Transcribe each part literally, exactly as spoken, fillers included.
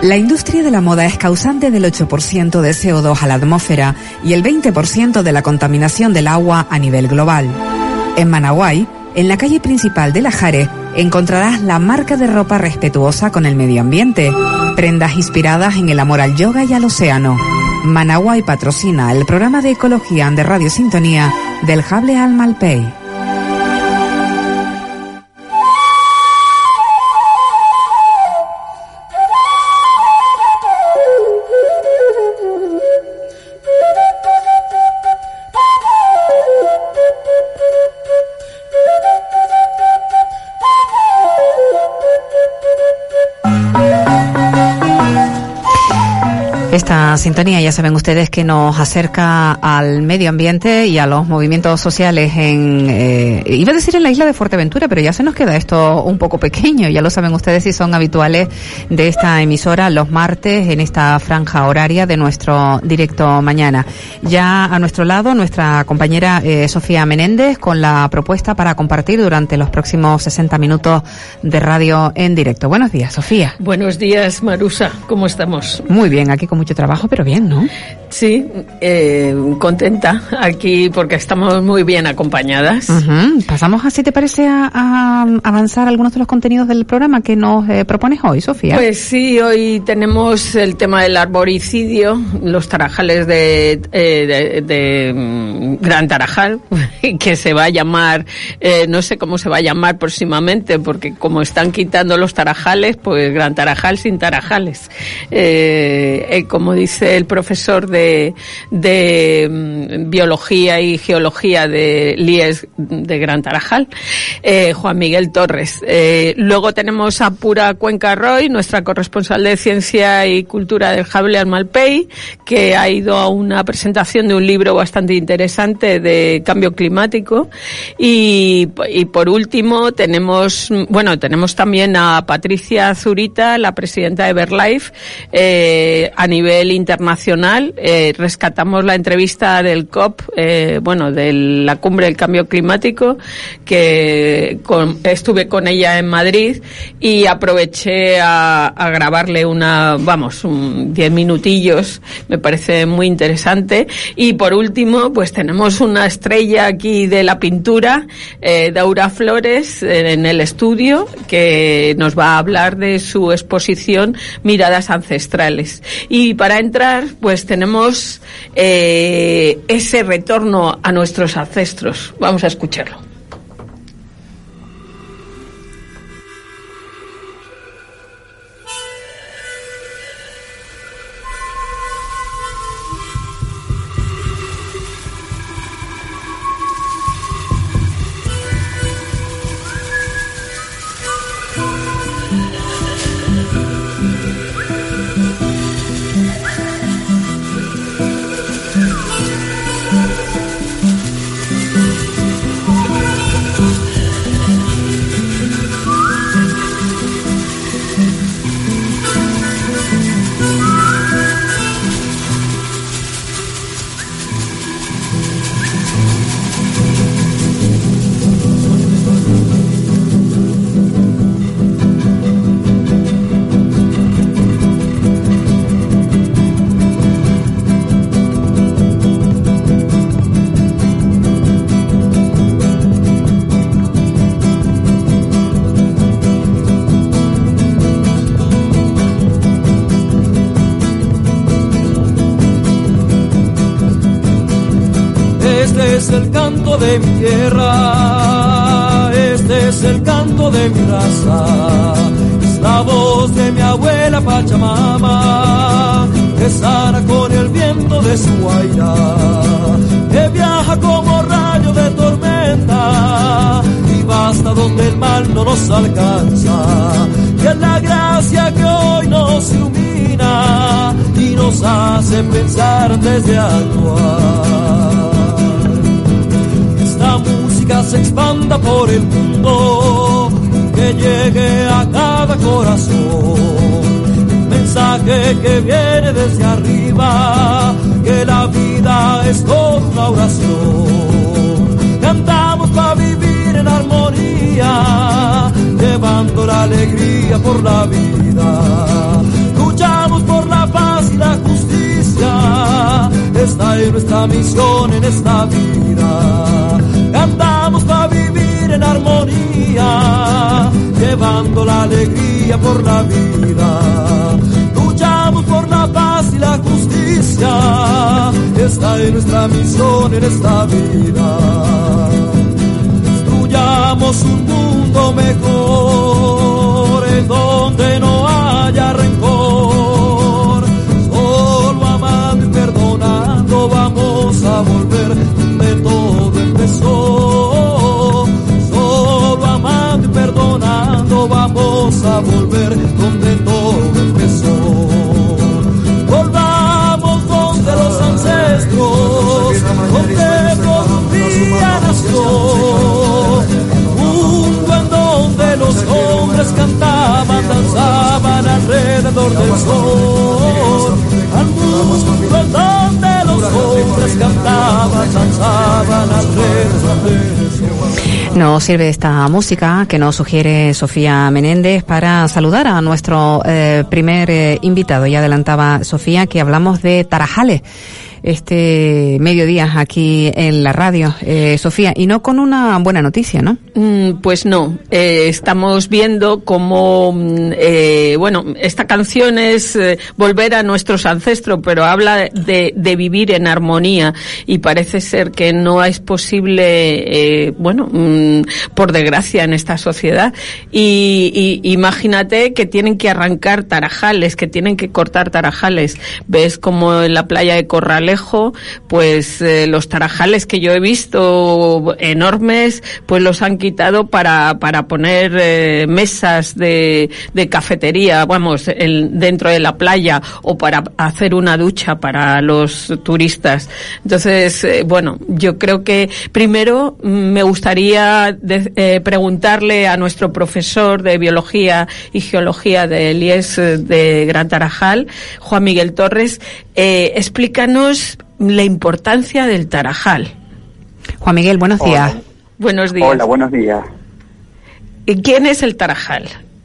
La industria de la moda es causante del ocho por ciento de C O dos a la atmósfera y el veinte por ciento de la contaminación del agua a nivel global. En Managuay, en la calle principal de Lajares, encontrarás la marca de ropa respetuosa con el medio ambiente, prendas inspiradas en el amor al yoga y al océano. Managuay patrocina el programa de ecología de Radio Sintonía del Jable al Malpey. Esta sintonía, ya saben ustedes, que nos acerca al medio ambiente y a los movimientos sociales en, eh, iba a decir en la isla de Fuerteventura, pero ya se nos queda esto un poco pequeño. Ya lo saben ustedes si son habituales de esta emisora los martes en esta franja horaria de nuestro directo mañana. Ya a nuestro lado nuestra compañera eh, Sofía Menéndez con la propuesta para compartir durante los próximos sesenta minutos de radio en directo. Buenos días, Sofía. Buenos días, Marusa. ¿Cómo estamos? Muy bien, aquí con mucho trabajo, pero bien, ¿no? Sí, eh, contenta aquí porque estamos muy bien acompañadas. Uh-huh. Pasamos, así te parece, a, a avanzar algunos de los contenidos del programa que nos eh, propones hoy, Sofía. Pues sí, hoy tenemos el tema del arboricidio, los tarajales de, eh, de, de um, Gran Tarajal, que se va a llamar, eh, no sé cómo se va a llamar próximamente, porque como están quitando los tarajales, pues Gran Tarajal sin tarajales. Eh, eh, como dice el profesor de, de um, biología y geología de I E S de Gran Tarajal, eh, Juan Miguel Torres. Eh, luego tenemos a Pura Cuenca Roy, nuestra corresponsal de Ciencia y Cultura del Jable al Malpey, que ha ido a una presentación de un libro bastante interesante de cambio climático. Y, y por último tenemos, bueno, tenemos también a Patricia Zurita, la presidenta de BirdLife, eh, a nivel internacional. Eh, rescatamos la entrevista del COP, eh, bueno, de la cumbre del cambio climático, que con, estuve con ella en Madrid y aproveché a, a grabarle una, vamos, un diez minutillos, me parece muy interesante. Y por último, pues tenemos una estrella aquí de la pintura, eh, Daura Flores, eh, en el estudio, que nos va a hablar de su exposición Miradas Ancestrales. Y para entrar, pues tenemos eh, ese retorno a nuestros ancestros. Vamos a escucharlo. El canto de mi tierra, este es el canto de mi raza, es la voz de mi abuela Pachamama, que sana con el viento de su guaira, que viaja como rayo de tormenta y va hasta donde el mal no nos alcanza, que es la gracia que hoy nos ilumina y nos hace pensar desde actuar. La música se expanda por el mundo, que llegue a cada corazón. Mensaje que viene desde arriba, que la vida es como una oración. Cantamos para vivir en armonía, llevando la alegría por la vida. Luchar esta es nuestra misión en esta vida. Cantamos para vivir en armonía, llevando la alegría por la vida. Luchamos por la paz y la justicia, esta es nuestra misión en esta vida. Construyamos un mundo mejor, en donde no haya rencor. Solo amando y perdonando vamos a volver donde todo empezó. Solo amando y perdonando vamos a volver donde todo empezó. Volvamos donde los ancestros, donde todo un día nació. Mundo en donde los hombres cantaban, danzaban alrededor del sol. Al mundo en donde los hombres cantaban, danzaban alrededor del sol. Nos sirve esta música que nos sugiere Sofía Menéndez para saludar a nuestro eh, primer eh, invitado. Ya adelantaba Sofía que hablamos de Tarajales este mediodía aquí en la radio, eh, Sofía, y no con una buena noticia, ¿no? Mm, pues no, eh, estamos viendo cómo, eh, bueno, esta canción es eh, volver a nuestros ancestros, pero habla de, de vivir en armonía, y parece ser que no es posible, eh, bueno, mm, por desgracia en esta sociedad, y, y imagínate que tienen que arrancar tarajales, que tienen que cortar tarajales. Ves como en la playa de Corrales, pues eh, los tarajales que yo he visto enormes, pues los han quitado para para poner eh, mesas de, de cafetería, vamos, el, dentro de la playa, o para hacer una ducha para los turistas. Entonces, eh, bueno, yo creo que primero me gustaría de, eh, preguntarle a nuestro profesor de biología y geología del I E S de Gran Tarajal, Juan Miguel Torres, eh, explícanos la importancia del tarajal. Juan Miguel, buenos días. Hola. Buenos días. Hola, buenos días. ¿Y quién es el tarajal?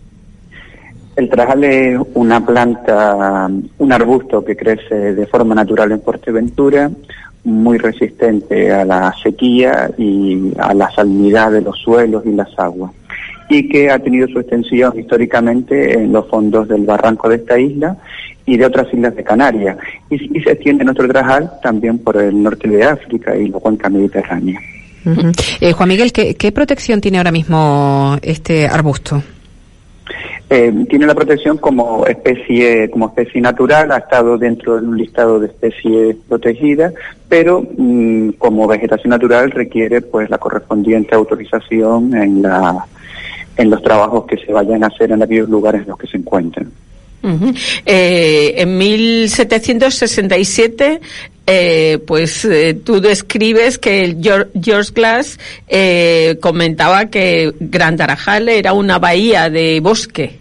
El tarajal es una planta, un arbusto que crece de forma natural en Fuerteventura, muy resistente a la sequía y a la salinidad de los suelos y las aguas, y que ha tenido su extensión históricamente en los fondos del barranco de esta isla y de otras islas de Canarias, y, y se extiende nuestro tarajal también por el norte de África y la cuenca mediterránea. Uh-huh. eh, Juan Miguel, ¿qué, ¿qué protección tiene ahora mismo este arbusto? Eh, tiene la protección como especie como especie natural, ha estado dentro de un listado de especies protegidas, pero mmm, como vegetación natural requiere pues la correspondiente autorización en la en los trabajos que se vayan a hacer en aquellos lugares en los que se encuentren. Uh-huh. Eh, en mil setecientos sesenta y siete, eh, pues eh, tú describes que George, George Glass eh, comentaba que Gran Tarajal era una bahía de bosque.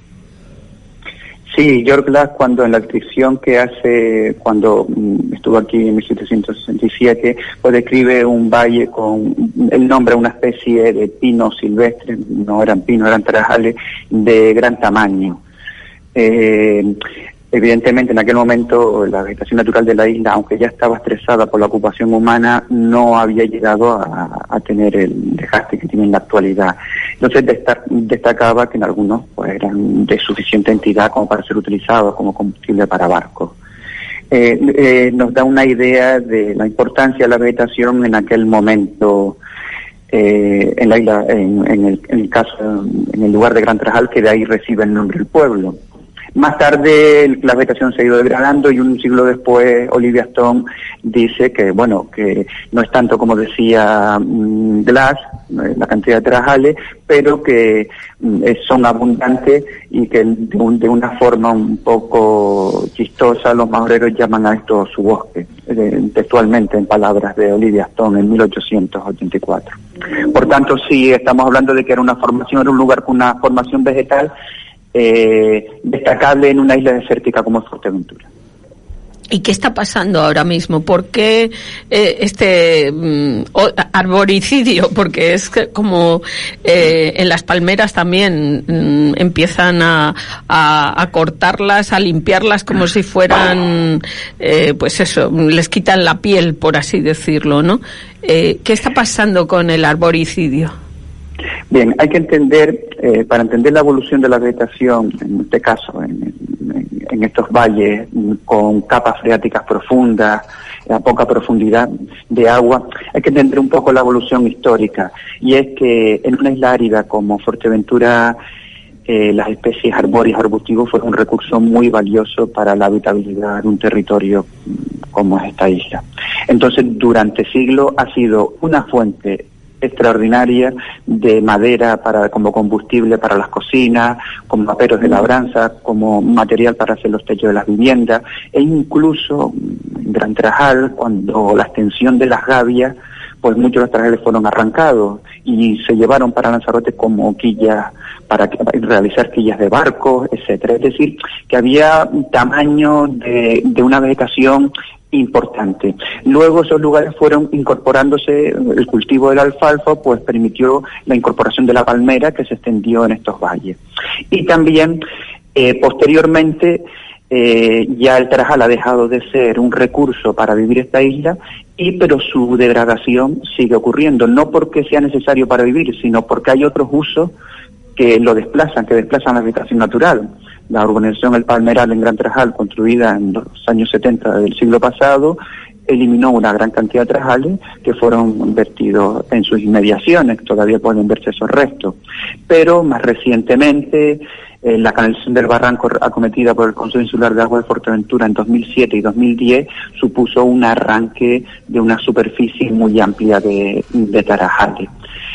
Sí, George Glass, cuando en la descripción que hace, cuando mm, estuvo aquí en mil setecientos sesenta y siete, pues describe un valle con el nombre de una especie de pino silvestre, no eran pinos, eran tarajales de gran tamaño. Eh, evidentemente en aquel momento la vegetación natural de la isla, aunque ya estaba estresada por la ocupación humana, no había llegado a, a tener el desgaste que tiene en la actualidad. Entonces destac, destacaba que en algunos pues eran de suficiente entidad como para ser utilizados como combustible para barcos. Eh, eh, nos da una idea de la importancia de la vegetación en aquel momento eh, en la isla, en, en, el, en el caso, en el lugar de Gran Tarajal, que de ahí recibe el nombre del pueblo. Más tarde la vegetación se ha ido degradando y un siglo después Olivia Stone dice que, bueno, que no es tanto como decía um, Glass, la cantidad de tarajales, pero que um, son abundantes y que de, un, de una forma un poco chistosa los maoreros llaman a esto su bosque, eh, textualmente en palabras de Olivia Stone en mil ochocientos ochenta y cuatro. Por tanto, sí, estamos hablando de que era una formación, era un lugar con una formación vegetal Eh, destacable en una isla desértica como Fuerteventura. ¿Y qué está pasando ahora mismo? ¿Por qué eh, este mm, arboricidio? Porque es que como eh, en las palmeras también mm, empiezan a, a, a cortarlas, a limpiarlas como si fueran, eh, pues eso, les quitan la piel, por así decirlo, ¿no? Eh, ¿Qué está pasando con el arboricidio? Bien, hay que entender, eh, para entender la evolución de la vegetación, en este caso, en, en, en estos valles con capas freáticas profundas, a poca profundidad de agua, hay que entender un poco la evolución histórica. Y es que en una isla árida como Fuerteventura, eh, las especies arbóreas arbustivos fueron un recurso muy valioso para la habitabilidad de un territorio como es esta isla. Entonces, durante siglos ha sido una fuente extraordinaria de madera para como combustible para las cocinas, como maperos de labranza, como material para hacer los techos de las viviendas, e incluso en Gran Trajal, cuando la extensión de las gavias, pues muchos de los trajales fueron arrancados y se llevaron para Lanzarote como quillas, para, para realizar quillas de barcos, etcétera. Es decir, que había un tamaño de, de una vegetación importante. Luego esos lugares fueron incorporándose, el cultivo del alfalfa pues permitió la incorporación de la palmera que se extendió en estos valles. Y también eh, posteriormente eh, ya el Tarajal ha dejado de ser un recurso para vivir esta isla, y pero su degradación sigue ocurriendo, no porque sea necesario para vivir, sino porque hay otros usos que lo desplazan, que desplazan la vegetación natural. La urbanización El Palmeral en Gran Trajal, construida en los años setenta del siglo pasado, eliminó una gran cantidad de trajales que fueron vertidos en sus inmediaciones, todavía pueden verse esos restos. Pero más recientemente, eh, la canalización del barranco acometida por el Consejo Insular de Agua de Fuerteventura en dos mil siete y dos mil diez supuso un arranque de una superficie muy amplia de, de tarajales.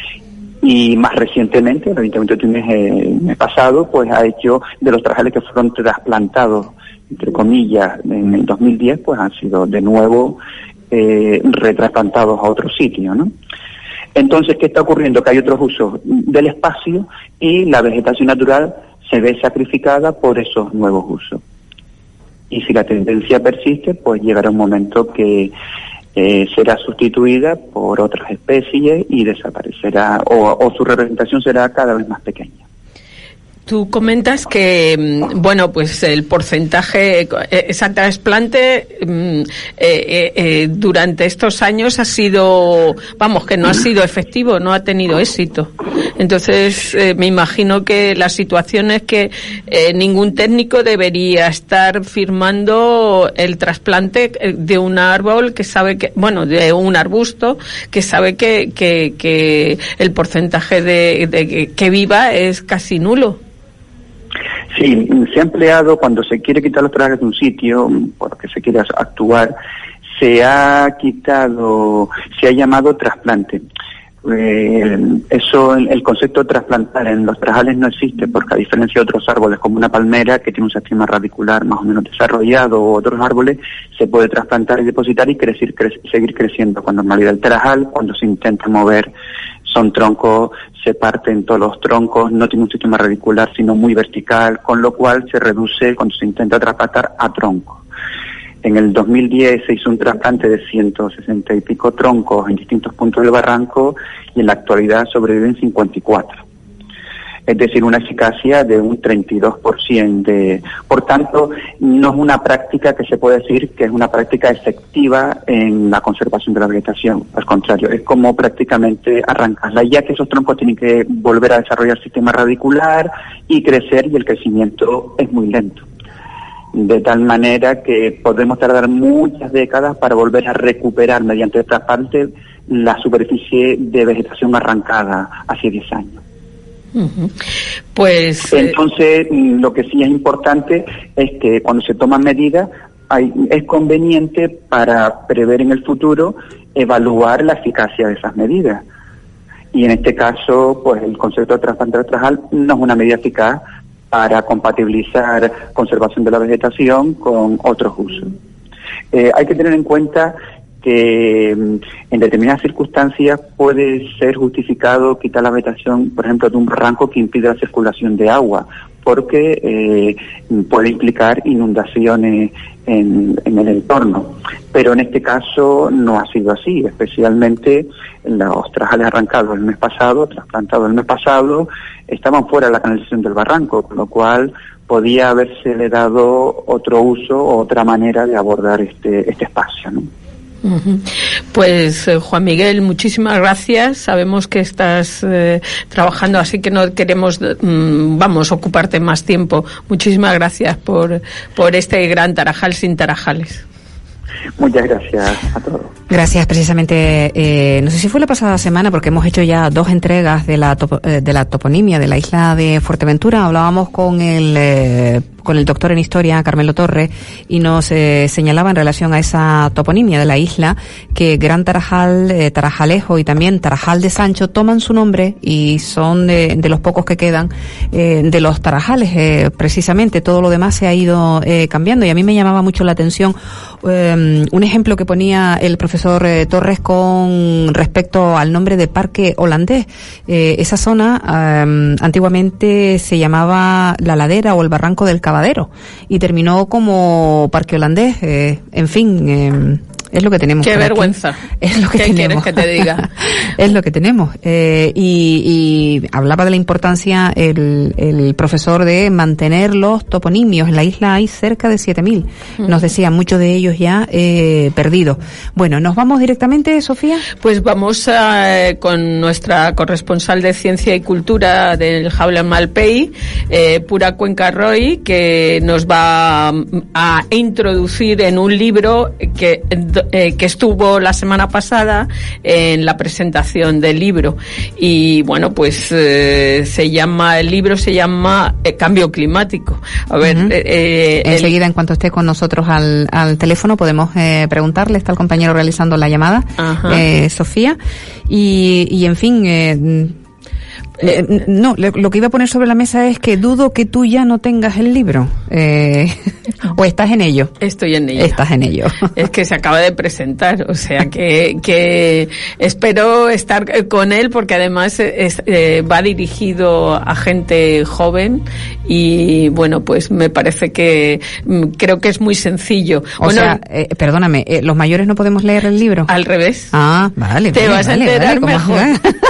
Y más recientemente, el Ayuntamiento de Tunes el mes pasado, pues ha hecho de los trajales que fueron trasplantados, entre comillas, en el dos mil diez, pues han sido de nuevo eh, retrasplantados a otro sitio, ¿no? Entonces, ¿qué está ocurriendo? Que hay otros usos del espacio y la vegetación natural se ve sacrificada por esos nuevos usos. Y si la tendencia persiste, pues llegará un momento que Eh, será sustituida por otras especies y desaparecerá, o, o su representación será cada vez más pequeña. Tú comentas que, bueno, pues el porcentaje, esa trasplante eh, eh, eh, durante estos años ha sido, vamos, que no ha sido efectivo, no ha tenido éxito. Entonces, eh, me imagino que la situación es que eh, ningún técnico debería estar firmando el trasplante de un árbol que sabe que, bueno, de un arbusto que sabe que, que, que el porcentaje de, de que viva es casi nulo. Sí, se ha empleado cuando se quiere quitar los trajales de un sitio, porque se quiere actuar, se ha quitado, se ha llamado trasplante. Eh, eso, el concepto de trasplantar en los trajales no existe, porque a diferencia de otros árboles como una palmera que tiene un sistema radicular más o menos desarrollado, o otros árboles, se puede trasplantar y depositar y crecer, cre- seguir creciendo con normalidad. El trajal, cuando se intenta mover, son troncos, se parten todos los troncos, no tiene un sistema radicular sino muy vertical, con lo cual se reduce cuando se intenta trasplantar a troncos. En el dos mil diez se hizo un trasplante de ciento sesenta y pico troncos en distintos puntos del barranco y en la actualidad sobreviven cincuenta y cuatro. Es decir, una eficacia de un treinta y dos por ciento. De, por tanto, no es una práctica que se puede decir que es una práctica efectiva en la conservación de la vegetación. Al contrario, es como prácticamente arrancarla, ya que esos troncos tienen que volver a desarrollar sistema radicular y crecer, y el crecimiento es muy lento. De tal manera que podemos tardar muchas décadas para volver a recuperar mediante el trasplante la superficie de vegetación arrancada hace diez años. Uh-huh. Pues entonces, eh... lo que sí es importante es que cuando se toman medidas hay, es conveniente para prever en el futuro evaluar la eficacia de esas medidas. Y en este caso, pues el concepto de trasplante trajal no es una medida eficaz para compatibilizar conservación de la vegetación con otros usos. Eh, hay que tener en cuenta que en determinadas circunstancias puede ser justificado quitar la vegetación, por ejemplo, de un barranco que impide la circulación de agua, porque eh, puede implicar inundaciones en, en el entorno. Pero en este caso no ha sido así, especialmente los trajales arrancados el mes pasado, trasplantados el mes pasado, estaban fuera de la canalización del barranco, con lo cual podía habérsele dado otro uso o otra manera de abordar este, este espacio, ¿no? Uh-huh. Pues eh, Juan Miguel, muchísimas gracias. Sabemos que estás eh, trabajando, así que no queremos, mm, vamos, ocuparte más tiempo. Muchísimas gracias por, por este gran Tarajal sin Tarajales. Muchas gracias a todos. Gracias, precisamente, eh, no sé si fue la pasada semana, porque hemos hecho ya dos entregas de la topo, eh, de la toponimia de la isla de Fuerteventura. Hablábamos con el eh, con el doctor en historia, Carmelo Torres, y nos eh, señalaba en relación a esa toponimia de la isla que Gran Tarajal, eh, Tarajalejo y también Tarajal de Sancho toman su nombre y son de, de los pocos que quedan eh, de los Tarajales, eh, precisamente. Todo lo demás se ha ido eh, cambiando, y a mí me llamaba mucho la atención eh, un ejemplo que ponía el profesor eh, Torres con respecto al nombre de Parque Holandés. Eh, esa zona eh, antiguamente se llamaba La Ladera o el Barranco del Cavadero y terminó como Parque Holandés. Eh, en fin, eh, es lo que tenemos. Qué vergüenza. Es lo que ¿Qué tenemos. quieres que te diga? Es lo que tenemos. Eh, y, y hablaba de la importancia el, el profesor de mantener los toponimios. En la isla hay cerca de siete mil. Nos decía, muchos de ellos ya eh, perdidos. Bueno, ¿nos vamos directamente, Sofía? Pues vamos a, con nuestra corresponsal de Ciencia y Cultura del Jaula Malpey, eh, Pura Cuenca Roy, que nos va a introducir en un libro que Eh, que estuvo la semana pasada en la presentación del libro. Y bueno, pues eh, se llama, el libro se llama eh, Cambio Climático. A ver, uh-huh. eh, enseguida, el... en cuanto esté con nosotros al, al teléfono, podemos eh, preguntarle. Está el compañero realizando la llamada, eh, Sofía. Y, y en fin, eh, Eh, no, lo que iba a poner sobre la mesa es que dudo que tú ya no tengas el libro. Eh, ¿O estás en ello? Estoy en ello. Estás en ello. Es que se acaba de presentar, o sea que, que espero estar con él, porque además es, eh, va dirigido a gente joven y bueno, pues me parece que creo que es muy sencillo. O bueno, sea, eh, perdóname, eh, ¿los mayores no podemos leer el libro? Al revés. Ah, vale. Te vale, vas vale, a enterar vale, mejor.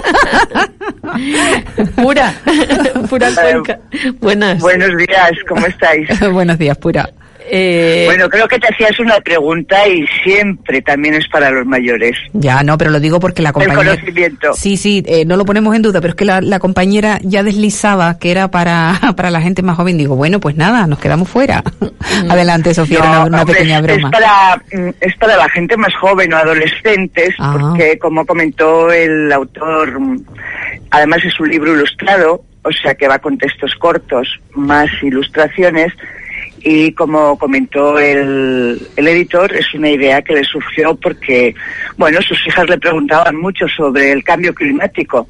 Pura, Pura Cuenca. Buenas. Buenos días, ¿cómo estáis? Buenos días, Pura. Eh... Bueno, creo que te hacías una pregunta y siempre también es para los mayores. Ya, no, pero lo digo porque la compañera... El conocimiento. Sí, sí, eh, no lo ponemos en duda, pero es que la, la compañera ya deslizaba que era para, para la gente más joven. Digo, bueno, pues nada, nos quedamos fuera. Adelante, Sofía, no, una, una hombre, pequeña broma. Es para, es para la gente más joven o adolescentes, ah. porque como comentó el autor, además es un libro ilustrado, o sea que va con textos cortos, más ilustraciones. Y como comentó el, el editor, es una idea que le surgió porque, bueno, sus hijas le preguntaban mucho sobre el cambio climático.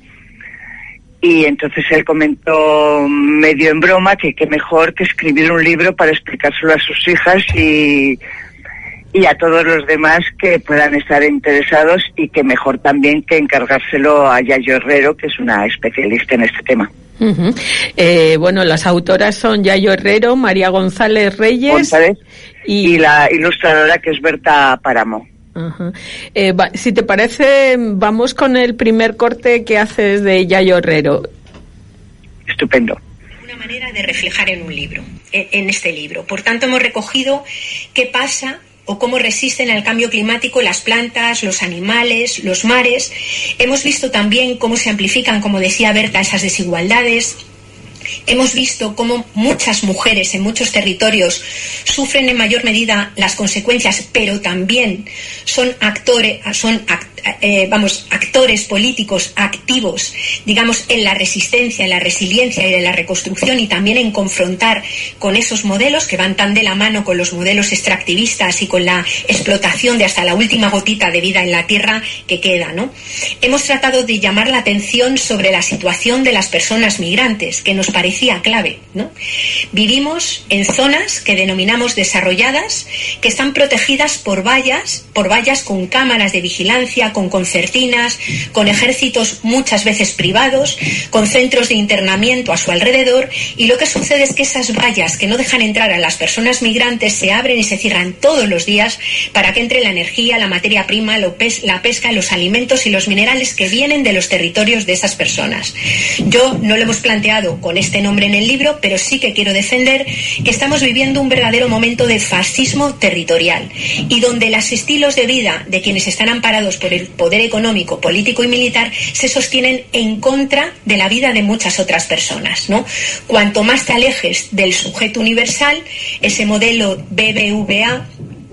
Y entonces él comentó medio en broma que qué mejor que escribir un libro para explicárselo a sus hijas y, y a todos los demás que puedan estar interesados, y que mejor también que encargárselo a Yayo Herrero, que es una especialista en este tema. Uh-huh. Eh, bueno, las autoras son Yayo Herrero, María González Reyes González, y... y la ilustradora, que es Berta Páramo. Uh-huh. Eh, va, si te parece, vamos con el primer corte que haces de Yayo Herrero. Estupendo. Una manera de reflejar en un libro, en, en este libro. Por tanto, hemos recogido qué pasa o cómo resisten al cambio climático las plantas, los animales, los mares. Hemos visto también cómo se amplifican, como decía Berta, esas desigualdades. Hemos visto cómo muchas mujeres en muchos territorios sufren en mayor medida las consecuencias, pero también son actores, son act, eh, vamos, actores políticos activos, digamos, en la resistencia, en la resiliencia y en la reconstrucción, y también en confrontar con esos modelos que van tan de la mano con los modelos extractivistas y con la explotación de hasta la última gotita de vida en la tierra que queda, ¿no? Hemos tratado de llamar la atención sobre la situación de las personas migrantes, que nos parecía clave, ¿no? Vivimos en zonas que denominamos desarrolladas, que están protegidas por vallas, por vallas con cámaras de vigilancia, con concertinas, con ejércitos muchas veces privados, con centros de internamiento a su alrededor, y lo que sucede es que esas vallas que no dejan entrar a las personas migrantes se abren y se cierran todos los días para que entre la energía, la materia prima, la pesca, los alimentos y los minerales que vienen de los territorios de esas personas. Yo no lo hemos planteado con este nombre en el libro, pero sí que quiero defender que estamos viviendo un verdadero momento de fascismo territorial, y donde los estilos de vida de quienes están amparados por el poder económico, político y militar se sostienen en contra de la vida de muchas otras personas, ¿no? Cuanto más te alejes del sujeto universal, ese modelo B B V A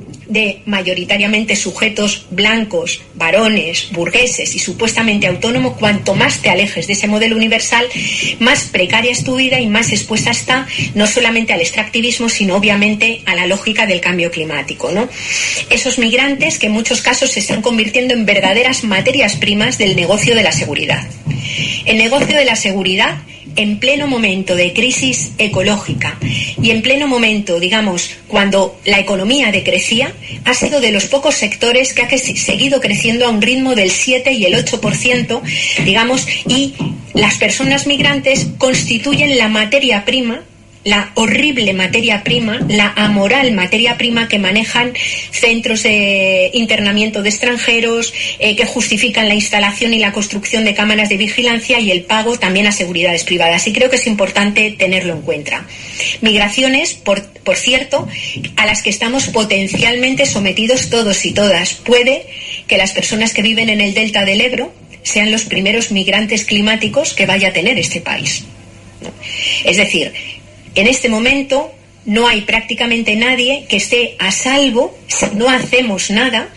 de mayoritariamente sujetos blancos, varones, burgueses y supuestamente autónomos, cuanto más te alejes de ese modelo universal, más precaria es tu vida y más expuesta está no solamente al extractivismo, sino obviamente a la lógica del cambio climático, ¿no? Esos migrantes que en muchos casos se están convirtiendo en verdaderas materias primas del negocio de la seguridad. El negocio de la seguridad, en pleno momento de crisis ecológica y en pleno momento, digamos, cuando la economía decrecía, ha sido de los pocos sectores que ha seguido creciendo a un ritmo del siete y el ocho por ciento, digamos, y las personas migrantes constituyen la materia prima, la horrible materia prima, la amoral materia prima que manejan centros de internamiento de extranjeros, eh, que justifican la instalación y la construcción de cámaras de vigilancia y el pago también a seguridades privadas. Y creo que es importante tenerlo en cuenta. Migraciones, por, por cierto, a las que estamos potencialmente sometidos todos y todas. Puede que las personas que viven en el delta del Ebro sean los primeros migrantes climáticos que vaya a tener este país, ¿no? Es decir, en este momento no hay prácticamente nadie que esté a salvo, si no hacemos nada,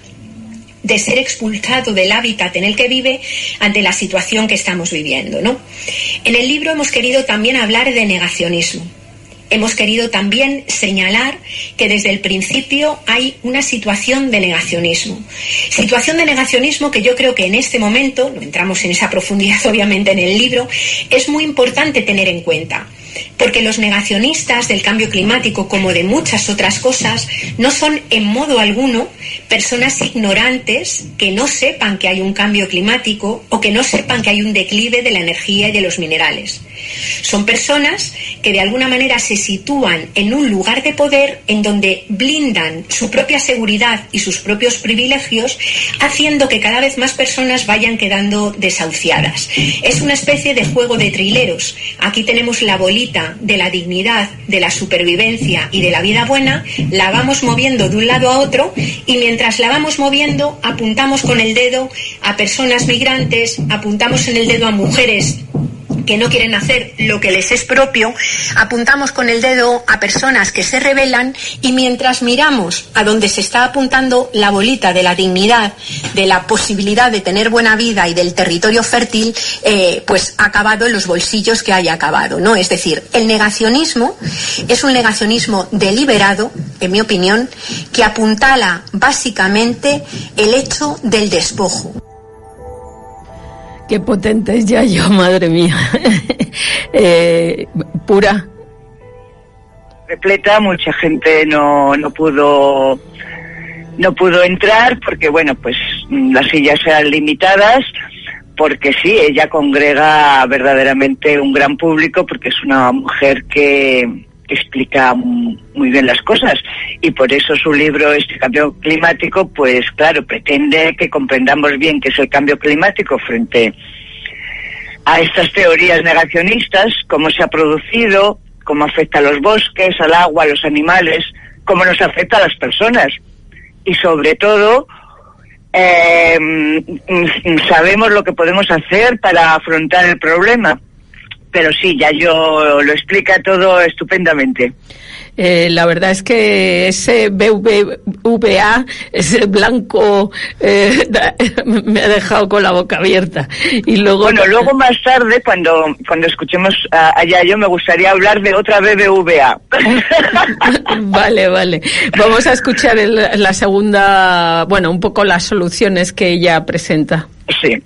de ser expulsado del hábitat en el que vive ante la situación que estamos viviendo, ¿no? En el libro hemos querido también hablar de negacionismo. Hemos querido también señalar que desde el principio hay una situación de negacionismo. Situación de negacionismo que yo creo que en este momento, no entramos en esa profundidad obviamente en el libro, es muy importante tener en cuenta. Porque los negacionistas del cambio climático, como de muchas otras cosas, no son en modo alguno personas ignorantes que no sepan que hay un cambio climático o que no sepan que hay un declive de la energía y de los minerales. Son personas que de alguna manera se sitúan en un lugar de poder en donde blindan su propia seguridad y sus propios privilegios, haciendo que cada vez más personas vayan quedando desahuciadas. Es una especie de juego de trileros. Aquí tenemos la bolita de la dignidad, de la supervivencia y de la vida buena, la vamos moviendo de un lado a otro, y mientras la vamos moviendo apuntamos con el dedo a personas migrantes, apuntamos en el dedo a mujeres que no quieren hacer lo que les es propio, apuntamos con el dedo a personas que se rebelan, y mientras miramos a donde se está apuntando la bolita de la dignidad, de la posibilidad de tener buena vida y del territorio fértil, eh, pues ha acabado en los bolsillos que haya acabado, ¿no? Es decir, el negacionismo es un negacionismo deliberado, en mi opinión, que apuntala básicamente el hecho del despojo. Qué potente es Yayo, madre mía. eh, pura. Repleta, mucha gente no, no pudo no pudo entrar porque, bueno, pues las sillas eran limitadas, porque sí, ella congrega verdaderamente un gran público, porque es una mujer que explica muy bien las cosas, y por eso su libro, este cambio climático, pues claro, pretende que comprendamos bien qué es el cambio climático frente a estas teorías negacionistas, cómo se ha producido, cómo afecta a los bosques, al agua, a los animales, cómo nos afecta a las personas, y sobre todo eh, sabemos lo que podemos hacer para afrontar el problema. Pero sí, Yayo lo explica todo estupendamente. Eh, la verdad es que ese B V A, ese blanco, eh, me ha dejado con la boca abierta. Y luego bueno, luego más tarde, cuando cuando escuchemos a, a Yayo, me gustaría hablar de otra B B V A. Vale, vale. Vamos a escuchar el, la segunda, bueno, un poco las soluciones que ella presenta. Sí.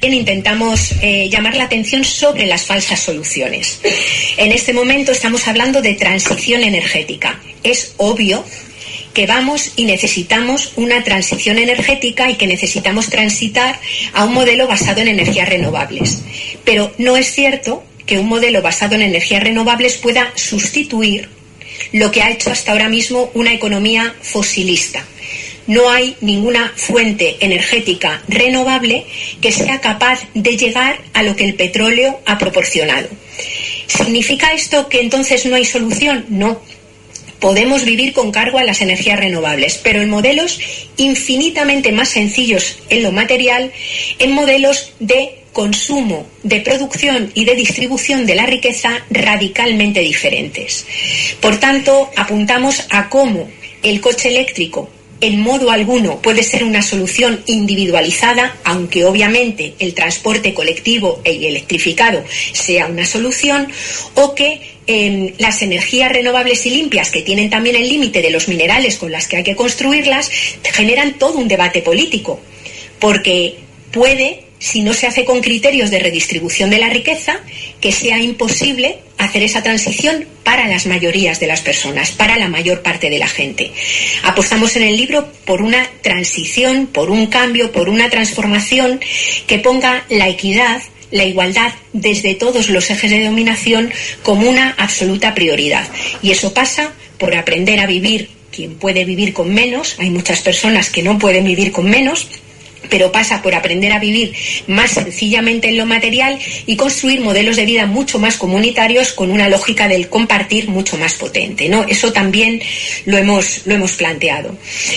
intentamos eh, llamar la atención sobre las falsas soluciones. En este momento estamos hablando de transición energética. Es obvio que vamos y necesitamos una transición energética y que necesitamos transitar a un modelo basado en energías renovables. Pero no es cierto que un modelo basado en energías renovables pueda sustituir lo que ha hecho hasta ahora mismo una economía fosilista. No hay ninguna fuente energética renovable que sea capaz de llegar a lo que el petróleo ha proporcionado. ¿Significa esto que entonces no hay solución? No. Podemos vivir con cargo a las energías renovables, pero en modelos infinitamente más sencillos en lo material, en modelos de consumo, de producción y de distribución de la riqueza radicalmente diferentes. Por tanto, apuntamos a cómo el coche eléctrico en modo alguno puede ser una solución individualizada, aunque obviamente el transporte colectivo e electrificado sea una solución, o que eh, las energías renovables y limpias, que tienen también el límite de los minerales con las que hay que construirlas, generan todo un debate político, porque puede, si no se hace con criterios de redistribución de la riqueza, que sea imposible hacer esa transición para las mayorías de las personas, para la mayor parte de la gente. Apostamos en el libro por una transición, por un cambio, por una transformación que ponga la equidad, la igualdad desde todos los ejes de dominación como una absoluta prioridad. Y eso pasa por aprender a vivir quien puede vivir con menos. Hay muchas personas que no pueden vivir con menos, pero pasa por aprender a vivir más sencillamente en lo material y construir modelos de vida mucho más comunitarios con una lógica del compartir mucho más potente, ¿no? Eso también lo hemos, lo hemos planteado.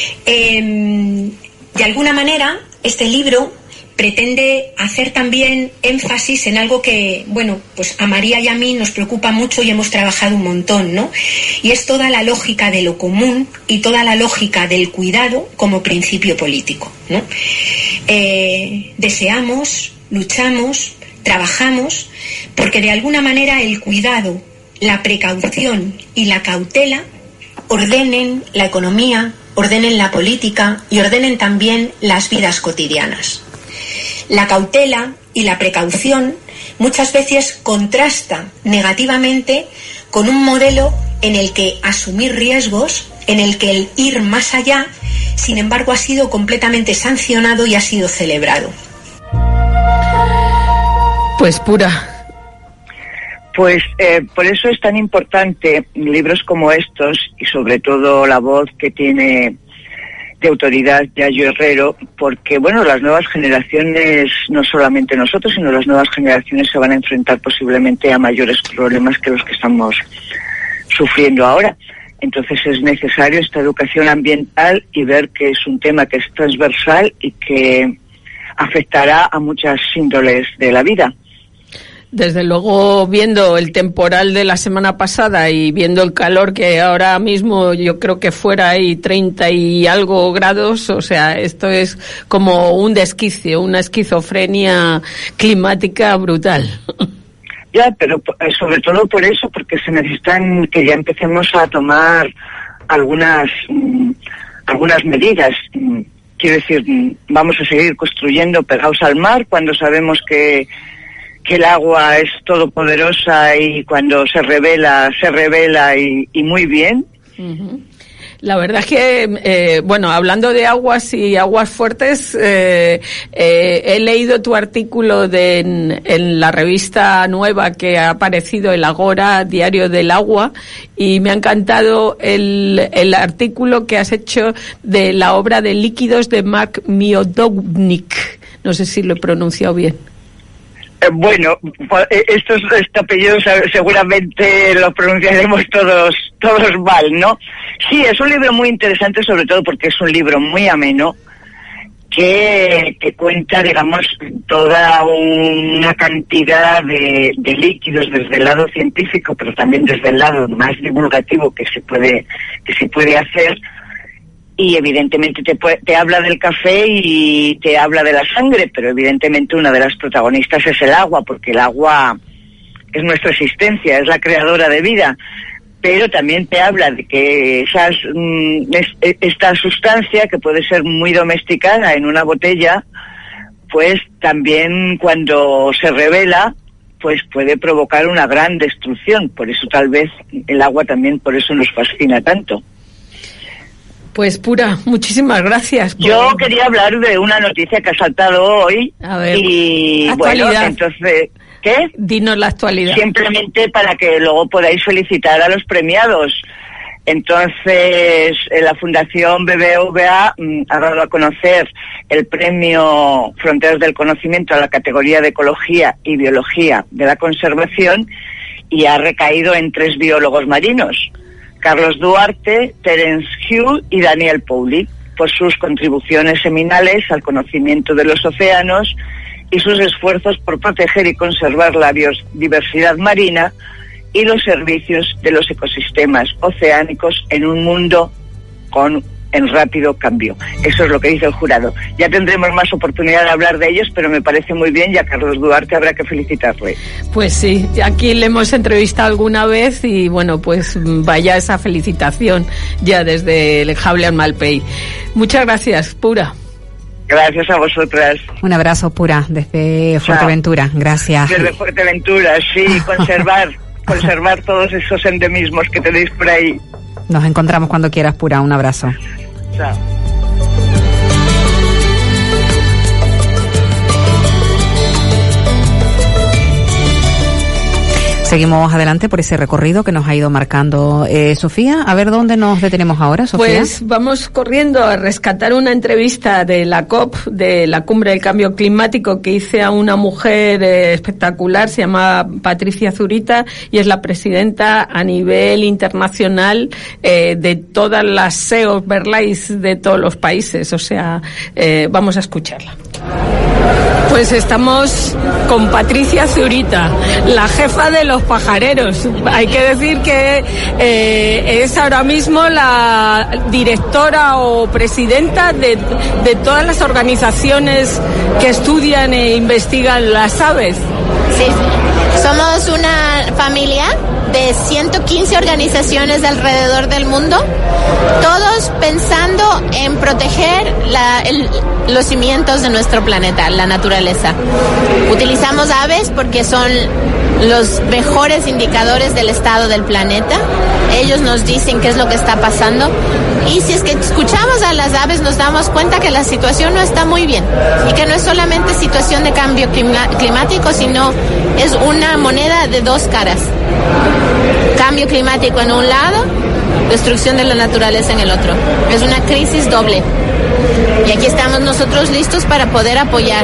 Eh, de alguna manera, este libro pretende hacer también énfasis en algo que, bueno, pues a María y a mí nos preocupa mucho y hemos trabajado un montón, ¿no? Y es toda la lógica de lo común y toda la lógica del cuidado como principio político, ¿no? Eh, deseamos, luchamos, trabajamos, porque de alguna manera el cuidado, la precaución y la cautela ordenen la economía, ordenen la política y ordenen también las vidas cotidianas. La cautela y la precaución muchas veces contrasta negativamente con un modelo en el que asumir riesgos, en el que el ir más allá, sin embargo, ha sido completamente sancionado y ha sido celebrado. Pues pura. Pues eh, por eso es tan importante libros como estos y sobre todo la voz que tiene de autoridad Yayo Herrero, porque bueno, las nuevas generaciones, no solamente nosotros, sino las nuevas generaciones se van a enfrentar posiblemente a mayores problemas que los que estamos sufriendo ahora. Entonces es necesario esta educación ambiental y ver que es un tema que es transversal y que afectará a muchas índoles de la vida. Desde luego, viendo el temporal de la semana pasada y viendo el calor que ahora mismo yo creo que fuera hay treinta y algo grados, o sea, esto es como un desquicio, una esquizofrenia climática brutal. Ya, pero sobre todo por eso, porque se necesitan que ya empecemos a tomar algunas mm, algunas medidas. Quiero decir, vamos a seguir construyendo pegados al mar cuando sabemos que que el agua es todopoderosa y cuando se revela, se revela y, y muy bien. Uh-huh. La verdad es que, eh, bueno, hablando de aguas y aguas fuertes, eh, eh, he leído tu artículo de, en, en la revista nueva que ha aparecido, el Agora, Diario del Agua, y me ha encantado el, el artículo que has hecho de la obra de Líquidos de Mark Miodownik. No sé si lo he pronunciado bien. Bueno, estos, este apellido seguramente lo pronunciaremos todos todos mal, ¿no? Sí, es un libro muy interesante, sobre todo porque es un libro muy ameno que, que cuenta, digamos, toda una cantidad de, de líquidos desde el lado científico, pero también desde el lado más divulgativo que se puede que se puede hacer. Y evidentemente te, te habla del café y te habla de la sangre, pero evidentemente una de las protagonistas es el agua, porque el agua es nuestra existencia, es la creadora de vida. Pero también te habla de que esas, esta sustancia, que puede ser muy domesticada en una botella, después también cuando se revela, pues puede provocar una gran destrucción. Por eso tal vez el agua también por eso nos fascina tanto. Pues Pura, muchísimas gracias. Por... Yo quería hablar de una noticia que ha saltado hoy. A ver, y actualidad. Bueno, entonces, ¿qué? Dinos la actualidad. Simplemente para que luego podáis felicitar a los premiados. Entonces, la Fundación B B V A mm, ha dado a conocer el premio Fronteras del Conocimiento a la categoría de Ecología y Biología de la Conservación y ha recaído en tres biólogos marinos: Carlos Duarte, Terence Hugh y Daniel Pauly, por sus contribuciones seminales al conocimiento de los océanos y sus esfuerzos por proteger y conservar la biodiversidad marina y los servicios de los ecosistemas oceánicos en un mundo con en rápido cambio. Eso es lo que dice el jurado. Ya tendremos más oportunidad de hablar de ellos, pero me parece muy bien y a Carlos Duarte habrá que felicitarle. Pues sí, aquí le hemos entrevistado alguna vez y bueno, pues vaya esa felicitación ya desde el Jable al Malpey. Muchas gracias, Pura. Gracias a vosotras. Un abrazo, Pura, desde Fuerteventura. Gracias. Desde Fuerteventura, sí, conservar, conservar todos esos endemismos que tenéis por ahí. Nos encontramos cuando quieras, Pura. Un abrazo. Chao. Seguimos adelante por ese recorrido que nos ha ido marcando eh, Sofía. A ver dónde nos detenemos ahora, Sofía. Pues vamos corriendo a rescatar una entrevista de la COP, de la Cumbre del Cambio Climático, que hice a una mujer eh, espectacular, se llama Patricia Zurita y es la presidenta a nivel internacional eh, de todas las S E O Verlays de todos los países. O sea, eh, vamos a escucharla. Pues estamos con Patricia Zurita, la jefa de los pajareros. Hay que decir que eh, es ahora mismo la directora o presidenta de, de todas las organizaciones que estudian e investigan las aves. Sí, somos una familia de ciento quince organizaciones alrededor del mundo, todos pensando en proteger la, el, los cimientos de nuestro planeta, la naturaleza. Utilizamos aves porque son los mejores indicadores del estado del planeta. Ellos nos dicen qué es lo que está pasando y si es que escuchamos a las aves nos damos cuenta que la situación no está muy bien y que no es solamente situación de cambio clima, climático, sino es una moneda de dos caras. Cambio climático en un lado, destrucción de la naturaleza en el otro. Es una crisis doble. Y aquí estamos nosotros listos para poder apoyar.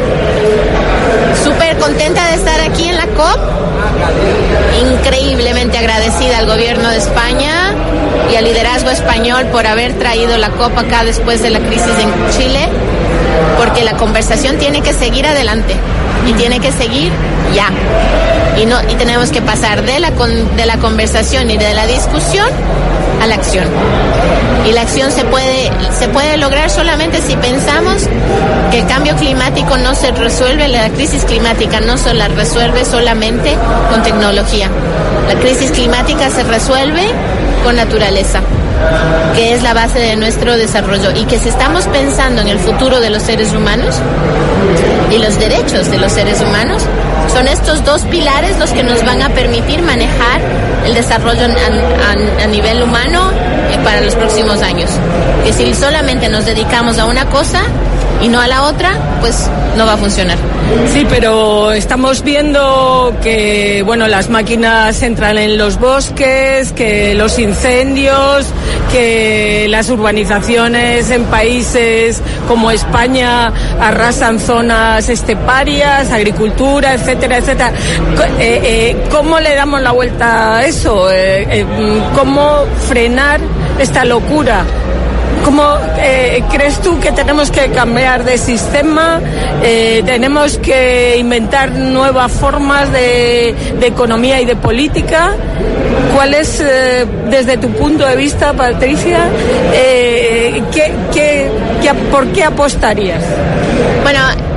Súper contenta de estar aquí en la COP. Increíblemente agradecida al gobierno de España y al liderazgo español por haber traído la COP acá después de la crisis en Chile, porque la conversación tiene que seguir adelante y tiene que seguir ya. Y no y tenemos que pasar de la con, de la conversación y de la discusión a la acción. Y la acción se puede se puede lograr solamente si pensamos que el cambio climático no se resuelve, la crisis climática no se la resuelve solamente con tecnología. La crisis climática se resuelve con naturaleza, que es la base de nuestro desarrollo, y que si estamos pensando en el futuro de los seres humanos y los derechos de los seres humanos, son estos dos pilares los que nos van a permitir manejar el desarrollo a, a, a nivel humano eh, para los próximos años. Que si solamente nos dedicamos a una cosa y no a la otra, pues no va a funcionar. Sí, pero estamos viendo que, bueno, las máquinas entran en los bosques, que los incendios, que las urbanizaciones en países como España arrasan zonas esteparias, agricultura, etcétera, etcétera. Eh, eh, ¿Cómo le damos la vuelta a eso? Eh, eh, ¿Cómo frenar esta locura? ¿Cómo eh, crees tú que tenemos que cambiar de sistema? Eh, ¿Tenemos que inventar nuevas formas de, de economía y de política? ¿Cuál es, eh, desde tu punto de vista, Patricia, eh, ¿qué, qué, qué, por qué apostarías? Bueno,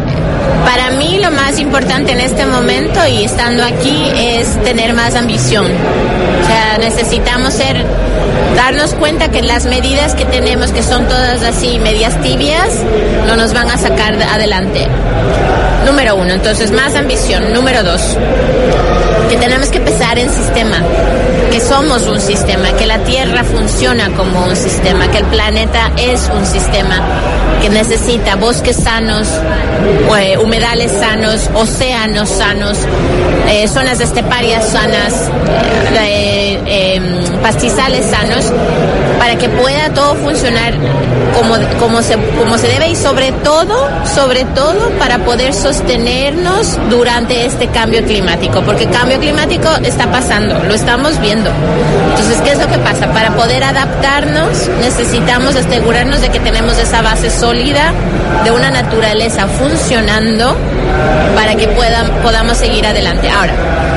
Para mí lo más importante en este momento y estando aquí es tener más ambición. O sea, necesitamos ser, darnos cuenta que las medidas que tenemos, que son todas así medias tibias, no nos van a sacar adelante. Número uno, entonces más ambición. Número dos, que tenemos que pensar en sistema, que somos un sistema, que la Tierra funciona como un sistema, que el planeta es un sistema que necesita bosques sanos, eh, humedales sanos, océanos sanos, eh, zonas esteparias sanas, eh, eh, pastizales sanos, para que pueda todo funcionar como, como, se, como se debe y sobre todo, sobre todo para poder sostenernos durante este cambio climático, porque cambio climático está pasando, lo estamos viendo. Entonces, ¿qué es lo que pasa? Para poder adaptarnos necesitamos asegurarnos de que tenemos esa base sólida de una naturaleza funcionando para que puedan, podamos seguir adelante. Ahora,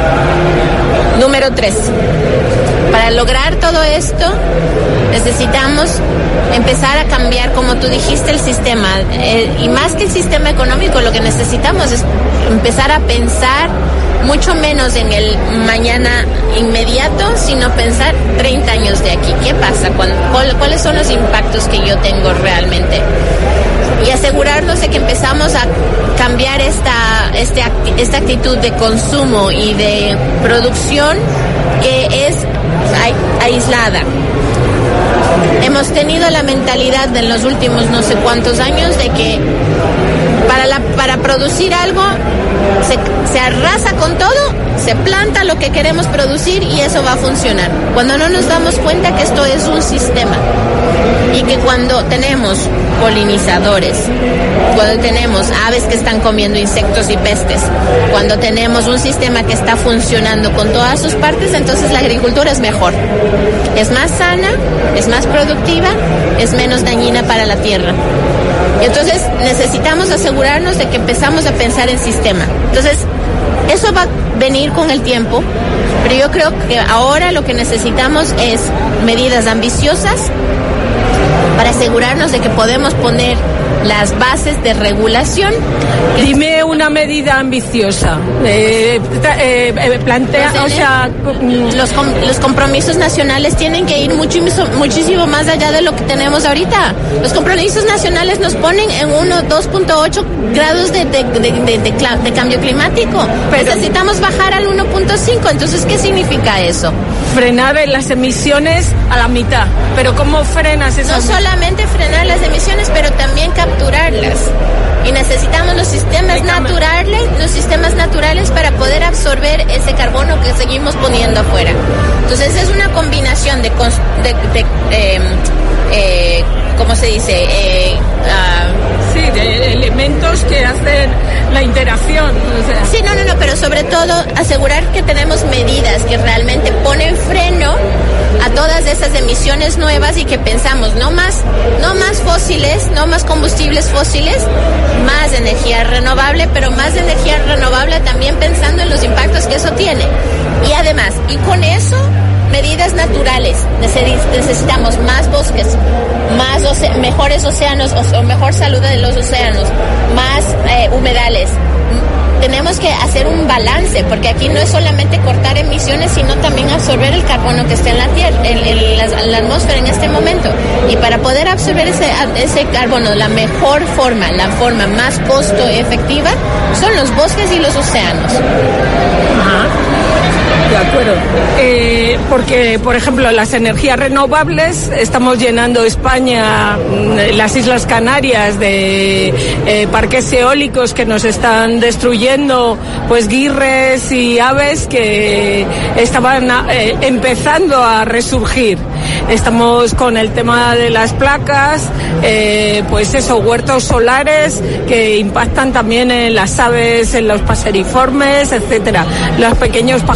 número tres. Para lograr todo esto, necesitamos empezar a cambiar, como tú dijiste, el sistema. Eh, y más que el sistema económico, lo que necesitamos es empezar a pensar mucho menos en el mañana inmediato, sino pensar treinta años de aquí. ¿Qué pasa? ¿Cuál, ¿Cuáles son los impactos que yo tengo realmente? Y asegurarnos de que empezamos a cambiar esta, este, esta actitud de consumo y de producción que es aislada. Hemos tenido la mentalidad de los últimos no sé cuántos años de que para, la, para producir algo se, se arrasa con todo, se planta lo que queremos producir y eso va a funcionar. Cuando no nos damos cuenta que esto es un sistema y que cuando tenemos polinizadores, cuando tenemos aves que están comiendo insectos y pestes, cuando tenemos un sistema que está funcionando con todas sus partes, entonces la agricultura es mejor. Es más sana, es más productiva, es menos dañina para la tierra. Entonces necesitamos asegurarnos de que empezamos a pensar en sistema. Entonces eso va a venir con el tiempo, pero yo creo que ahora lo que necesitamos es medidas ambiciosas para asegurarnos de que podemos poner las bases de regulación. Dime una medida ambiciosa. Eh, eh, eh, plantea, o sea, los, com los compromisos nacionales tienen que ir mucho, muchísimo más allá de lo que tenemos ahorita. Los compromisos nacionales nos ponen en uno, dos punto ocho grados de, de, de, de, de, de cambio climático. Pero necesitamos bajar al uno punto cinco. Entonces, ¿qué significa eso? Frenar las emisiones a la mitad. Pero ¿cómo frenas esas? No solamente frenar las emisiones, pero también capturarlas. Y necesitamos los sistemas naturales, los sistemas naturales para poder absorber ese carbono que seguimos poniendo afuera. Entonces es una combinación de, de, de eh, eh, ¿cómo se dice? Eh, uh, sí, de elementos que hacen la interacción. O sea. Sí, no, no, no, pero sobre todo asegurar que tenemos medidas que realmente ponen freno a todas esas emisiones nuevas y que pensamos no más, no más fósiles, no más combustibles fósiles, más energía renovable, pero más energía renovable también pensando en los impactos que eso tiene. Y además, y con eso, medidas naturales. Necesitamos más bosques, más oce mejores océanos, o mejor salud de los océanos, más eh, humedales. Tenemos que hacer un balance, porque aquí no es solamente cortar emisiones, sino también absorber el carbono que está en la tierra, en, en, la, en la atmósfera en este momento. Y para poder absorber ese, ese carbono, la mejor forma, la forma más costo efectiva, son los bosques y los océanos. Ajá. De acuerdo. Eh, porque, por ejemplo, las energías renovables, estamos llenando España, las Islas Canarias, de eh, parques eólicos que nos están destruyendo, pues guirres y aves que estaban eh, empezando a resurgir. Estamos con el tema de las placas, eh, pues eso, huertos solares que impactan también en las aves, en los paseriformes, etcétera, los pequeños pajaritos.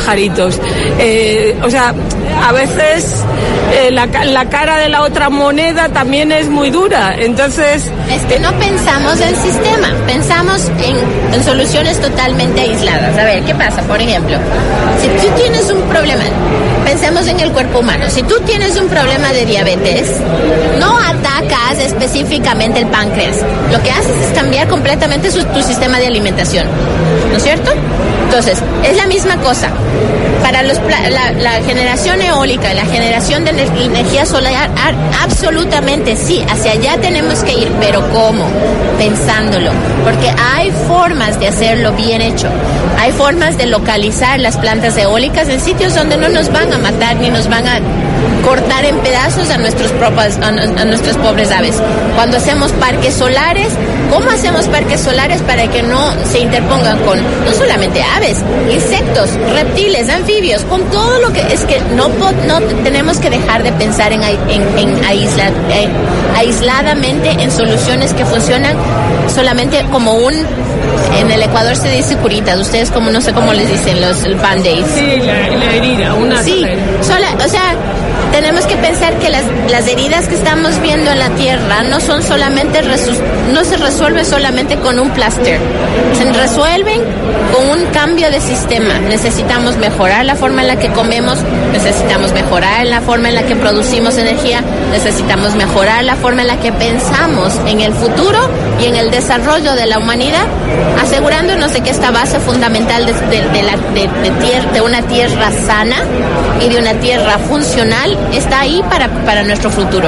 chiquititos. Eh, o sea, a veces eh, la, la cara de la otra moneda también es muy dura. Entonces... Es que no pensamos en sistema, pensamos en, en soluciones totalmente aisladas. A ver, ¿qué pasa? Por ejemplo, si tú tienes un problema, pensemos en el cuerpo humano. Si tú tienes un problema de diabetes, no atacas específicamente el páncreas. Lo que haces es cambiar completamente su, tu sistema de alimentación, ¿no es cierto? Entonces, es la misma cosa. Para los, la, la generación eólica, la generación de energía solar, absolutamente sí, hacia allá tenemos que ir, pero ¿cómo? Pensándolo, porque hay formas de hacerlo bien hecho. Hay formas de localizar las plantas eólicas en sitios donde no nos van a matar ni nos van a cortar en pedazos a nuestros propios, a, a nuestras pobres aves. Cuando hacemos parques solares, ¿cómo hacemos parques solares para que no se interpongan con no solamente aves, insectos, reptiles, anfibios, con todo lo que es que no no tenemos que dejar de pensar en, en, en, aisla, en aisladamente en soluciones que funcionan solamente como un, en el Ecuador se dice curitas, ustedes como no sé cómo les dicen los el band-aids. Sí, la, la herida, una sí, sola, o sea, tenemos que pensar que las, las heridas que estamos viendo en la tierra no son solamente resu- no se resuelven solamente con un plaster, se resuelven con un cambio de sistema. Necesitamos mejorar la forma en la que comemos, necesitamos mejorar la forma en la que producimos energía, necesitamos mejorar la forma en la que pensamos en el futuro y en el desarrollo de la humanidad, asegurándonos de que esta base fundamental de, de, de, la, de, de, tier, de una tierra sana y de una tierra funcional está ahí para, para nuestro futuro.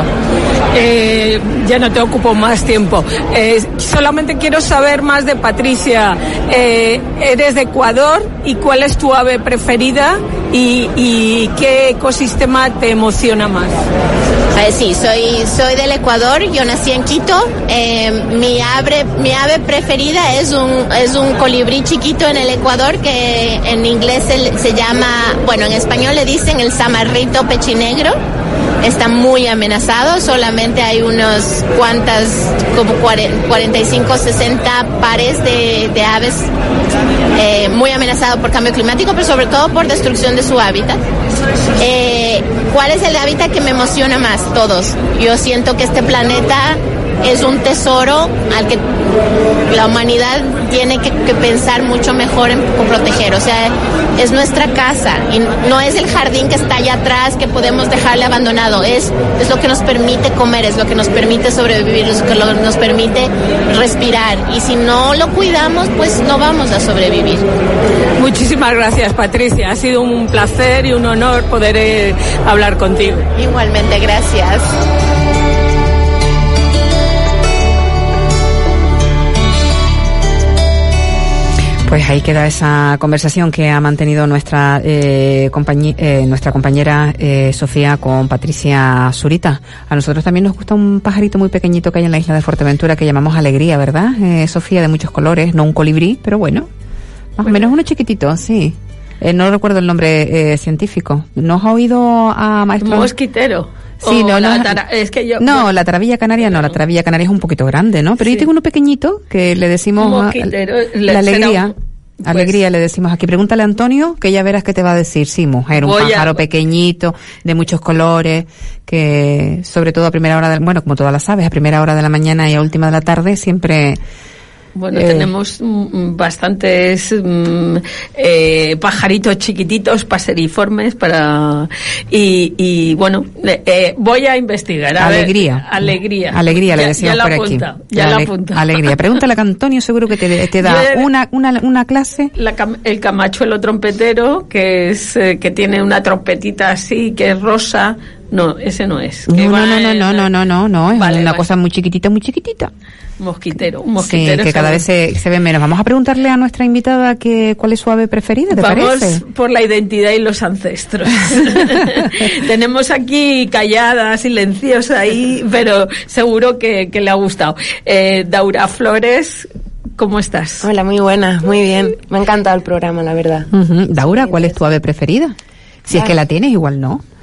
Eh, ya no te ocupo más tiempo. Eh, solamente quiero saber más de Patricia. Eh, eres de Ecuador y ¿cuál es tu ave preferida y, y qué ecosistema te emociona más? Eh, sí, soy soy del Ecuador. Yo nací en Quito. Eh, mi ave mi ave preferida es un es un colibrí chiquito en el Ecuador que en inglés se, se llama, bueno, en español le dicen el zamarrito pechinegro. Está muy amenazado, solamente hay unos cuantas, como cuarenta y cinco, sesenta pares de, de aves, eh, muy amenazado por cambio climático, pero sobre todo por destrucción de su hábitat. Eh, ¿Cuál es el hábitat que me emociona más? Todos. Yo siento que este planeta es un tesoro al que la humanidad tiene que, que pensar mucho mejor en, en proteger. O sea, es nuestra casa y no es el jardín que está allá atrás que podemos dejarle abandonado. Es, es lo que nos permite comer, es lo que nos permite sobrevivir, es lo que lo, nos permite respirar. Y si no lo cuidamos, pues no vamos a sobrevivir. Muchísimas gracias, Patricia. Ha sido un placer y un honor poder eh, hablar contigo. Igualmente, gracias. Pues ahí queda esa conversación que ha mantenido nuestra eh, compañi- eh, nuestra compañera eh, Sofía con Patricia Zurita. A nosotros también nos gusta un pajarito muy pequeñito que hay en la isla de Fuerteventura que llamamos Alegría, ¿verdad? Eh, Sofía, de muchos colores, no un colibrí, pero bueno, más bueno. o menos uno chiquitito, sí. Eh, no recuerdo el nombre eh, científico. ¿No has oído a maestro? Mosquitero. Sí, oh, no, la no, tara, es que yo, no, bueno, la tarabilla canaria no, la tarabilla canaria es un poquito grande, ¿no? Pero sí. Yo tengo uno pequeñito que le decimos Mosquitero, a, la alegría. Un, pues, alegría le decimos aquí. Pregúntale a Antonio que ya verás que te va a decir. Sí, mujer, un pájaro a... pequeñito, de muchos colores, que sobre todo a primera hora del, bueno, como todas las aves, a primera hora de la mañana y a última de la tarde siempre... Bueno, eh, tenemos mm, bastantes mm, eh, pajaritos chiquititos, paseriformes para y, y bueno, eh, voy a investigar. A alegría. Ver, alegría. Alegría, le decimos por aquí. Apunta, ya la apunta. Alegría. Pregúntale a Antonio, seguro que te, te da Yo, una, una, una clase. La, el camachuelo trompetero, que es eh, que tiene una trompetita así, que es rosa. No, ese no es. No, no, no, no, no, no, no, no, no, es vale, una vale. cosa muy chiquitita, muy chiquitita. Mosquitero, un mosquitero. Sí, que cada vez se, se ve menos. Vamos a preguntarle a nuestra invitada que, cuál es su ave preferida, ¿te Vamos parece? Por la identidad y los ancestros. Tenemos aquí callada, silenciosa ahí, pero seguro que, que le ha gustado. Eh, Daura Flores, ¿cómo estás? Hola, muy buena, muy bien. Me ha encantado el programa, la verdad. Uh-huh. Daura, ¿cuál es tu ave preferida? Si claro. es que la tienes, igual no.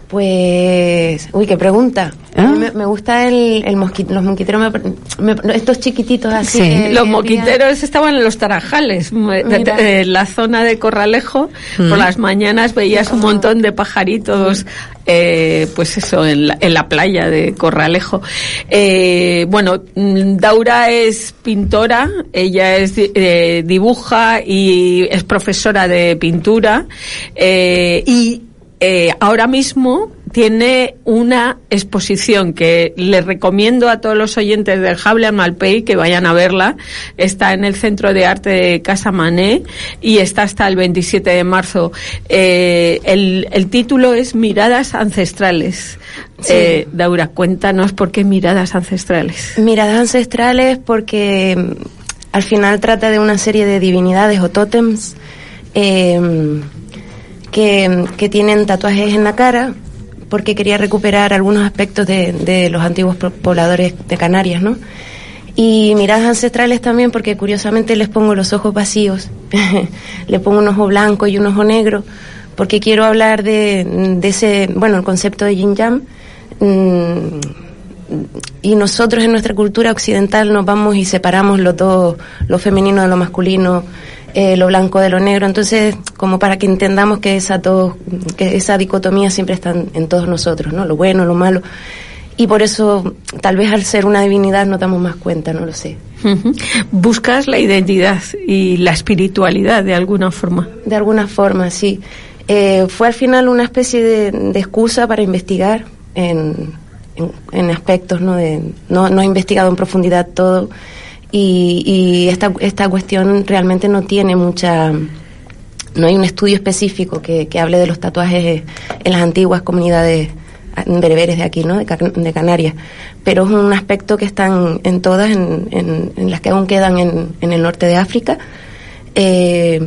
Pues, uy, qué pregunta. ¿Ah? Me, me gusta el, el mosquito, los mosquiteros, me, me, estos chiquititos así. Sí, que, los que mosquiteros estaban estaban en los Tarajales, en la zona de Corralejo. Mm. Por las mañanas veías un montón de pajaritos, eh, pues eso, en la, en la playa de Corralejo. Eh, bueno, Daura es pintora, ella es eh, dibuja y es profesora de pintura, eh, y Eh, ahora mismo tiene una exposición que les recomiendo a todos los oyentes del Jable a Malpey que vayan a verla. Está en el Centro de Arte de Casa Mané y está hasta el veintisiete de marzo. Eh, el, el título es Miradas Ancestrales. Sí. Eh, Daura, cuéntanos por qué Miradas Ancestrales. Miradas Ancestrales porque al final trata de una serie de divinidades o tótems eh, Que, que tienen tatuajes en la cara, porque quería recuperar algunos aspectos de, de los antiguos pobladores de Canarias, ¿no? Y miradas ancestrales también porque curiosamente les pongo los ojos vacíos, le pongo un ojo blanco y un ojo negro, porque quiero hablar de, de ese, bueno, el concepto de yin yang, mmm, y nosotros en nuestra cultura occidental nos vamos y separamos lo todo, lo femenino de lo masculino, Eh, lo blanco de lo negro, entonces como para que entendamos que esa todo, que esa dicotomía siempre está en, en todos nosotros, ¿no? Lo bueno, lo malo, y por eso tal vez al ser una divinidad nos damos más cuenta, no lo sé. Uh-huh. Buscas la identidad y la espiritualidad de alguna forma. De alguna forma, sí. Eh, fue al final una especie de, de excusa para investigar en, en, en aspectos, ¿no? De, no, no he investigado en profundidad todo. Y, y esta esta cuestión realmente no tiene mucha, no hay un estudio específico que, que hable de los tatuajes en las antiguas comunidades bereberes de aquí, ¿no? De, de Canarias, pero es un aspecto que están en todas, en, en, en las que aún quedan en, en el norte de África, eh,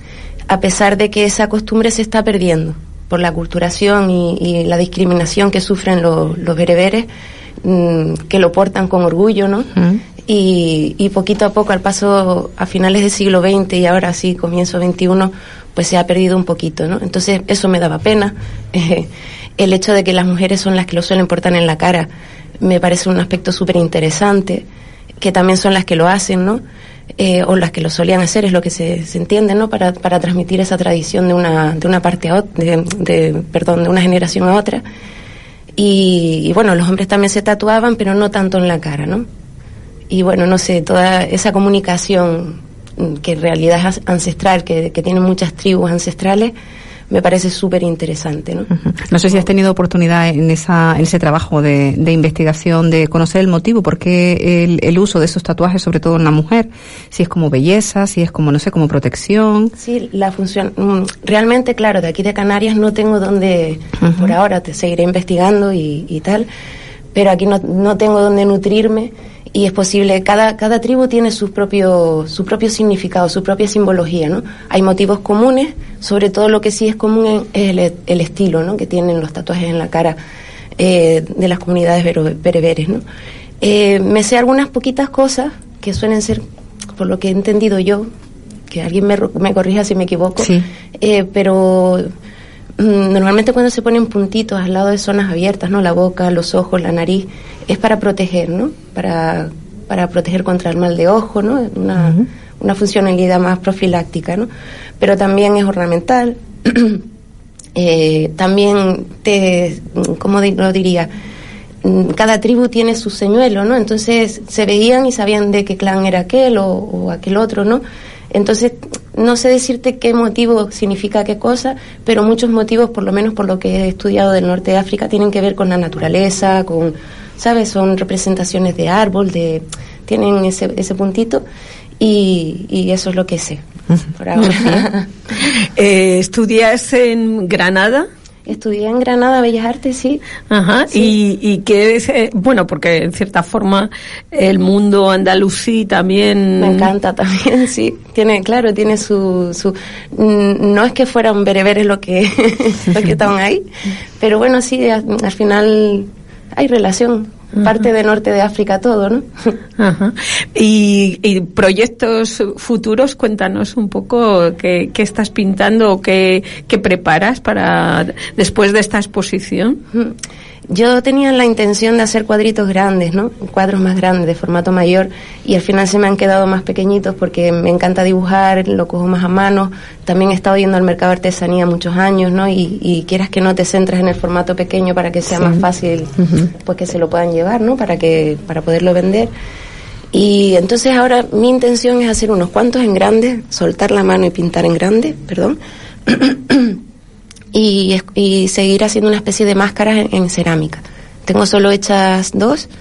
a pesar de que esa costumbre se está perdiendo por la aculturación y, y la discriminación que sufren los, los bereberes, mmm, que lo portan con orgullo, ¿no? Uh-huh. Y, y poquito a poco, al paso a finales del siglo veinte y ahora sí, comienzo veintiuno, pues se ha perdido un poquito, ¿no? Entonces eso me daba pena. Eh, el hecho de que las mujeres son las que lo suelen portar en la cara me parece un aspecto súper interesante, que también son las que lo hacen, ¿no? Eh, o las que lo solían hacer, es lo que se, se entiende, ¿no? Para, para transmitir esa tradición de una, de una parte a otra, de, de, perdón, de una generación a otra. Y, y bueno, los hombres también se tatuaban, pero no tanto en la cara, ¿no? Y bueno, no sé, toda esa comunicación que en realidad es ancestral, que, que tienen muchas tribus ancestrales, me parece súper interesante, ¿no? Uh-huh. No sé si has tenido oportunidad en esa en ese trabajo de, de investigación de conocer el motivo, por qué el, el uso de esos tatuajes, sobre todo en la mujer, si es como belleza, si es como, no sé, como protección. Sí, la función, realmente, claro, de aquí de Canarias no tengo donde, uh-huh. por ahora te seguiré investigando y, y tal, pero aquí no, no tengo donde nutrirme. Y es posible, cada cada tribu tiene su propio su propio significado, su propia simbología, ¿no? Hay motivos comunes, sobre todo lo que sí es común es el, el estilo, ¿no? Que tienen los tatuajes en la cara eh, de las comunidades bereberes, ¿no? Eh, me sé algunas poquitas cosas que suelen ser, por lo que he entendido yo, que alguien me, me corrija si me equivoco, sí. eh, pero mm, normalmente cuando se ponen puntitos al lado de zonas abiertas, ¿no? La boca, los ojos, la nariz, es para proteger, ¿no? Para, para proteger contra el mal de ojo, ¿no? Una, uh-huh. una funcionalidad más profiláctica, ¿no? Pero también es ornamental. eh, también te, ¿cómo lo diría? Cada tribu tiene su señuelo, ¿no? Entonces se veían y sabían de qué clan era aquel o, o aquel otro, ¿no? Entonces no sé decirte qué motivo significa qué cosa, pero muchos motivos, por lo menos por lo que he estudiado del norte de África, tienen que ver con la naturaleza, con, ¿sabes? Son representaciones de árbol, de tienen ese ese puntito y, y eso es lo que sé por ahora. eh, ¿Estudias en Granada? Estudié en Granada Bellas Artes, sí. Ajá. Sí. Y, y que es, eh, bueno, porque en cierta forma el mundo andalusí también. Me encanta también, sí. Tiene, claro, tiene su, su, no es que fueran bereberes lo que, lo que estaban ahí, pero bueno, sí, al, al final hay relación parte de norte de África todo, ¿no? Ajá. Y, y proyectos futuros, cuéntanos un poco qué, qué estás pintando o qué, qué preparas para después de esta exposición. Yo tenía la intención de hacer cuadritos grandes, ¿no? Cuadros más grandes, de formato mayor, y al final se me han quedado más pequeñitos porque me encanta dibujar, lo cojo más a mano. También he estado yendo al mercado de artesanía muchos años, ¿no? Y, y quieras que no, te centres en el formato pequeño para que sea sí. más fácil, uh-huh. pues que se lo puedan llevar, ¿no? Para que, para poderlo vender. Y entonces ahora mi intención es hacer unos cuantos en grande, soltar la mano y pintar en grande, perdón. Y, y seguir haciendo una especie de máscaras en, en cerámica. Tengo solo hechas dos,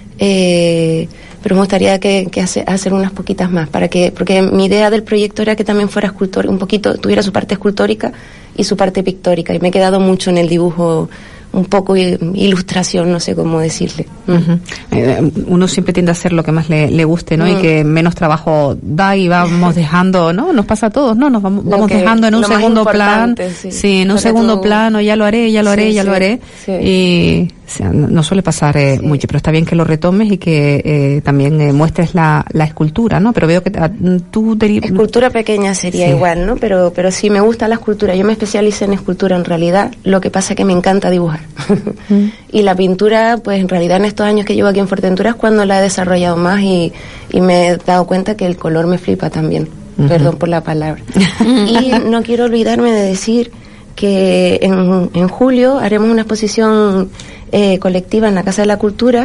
eh, pero me gustaría que, que hace, hacer unas poquitas más, para que, porque mi idea del proyecto era que también fuera escultor, un poquito, tuviera su parte escultórica y su parte pictórica, y me he quedado mucho en el dibujo, un poco ilustración, no sé cómo decirle. Uh-huh. Eh, uno siempre tiende a hacer lo que más le, le guste, ¿no? Uh-huh. Y que menos trabajo da y vamos dejando, ¿no? Nos pasa a todos, ¿no? Nos vamos, vamos que, dejando en un segundo plan. Sí, sí en un segundo tú... plano, ya lo haré, ya lo haré, sí, ya sí, lo haré. Sí. Y o sea, no suele pasar eh, sí. mucho, pero está bien que lo retomes y que eh, también eh, muestres la, la escultura, ¿no? Pero veo que a, tú... Deri- escultura pequeña sería sí. igual, ¿no? Pero, pero sí, me gusta la escultura. Yo me especialicé en escultura en realidad, lo que pasa es que me encanta dibujar. Mm. Y la pintura, pues en realidad en estos años que llevo aquí en Fuerteventura es cuando la he desarrollado más y, y me he dado cuenta que el color me flipa también. Uh-huh. Perdón por la palabra. Y no quiero olvidarme de decir que en, en julio haremos una exposición eh, colectiva en la Casa de la Cultura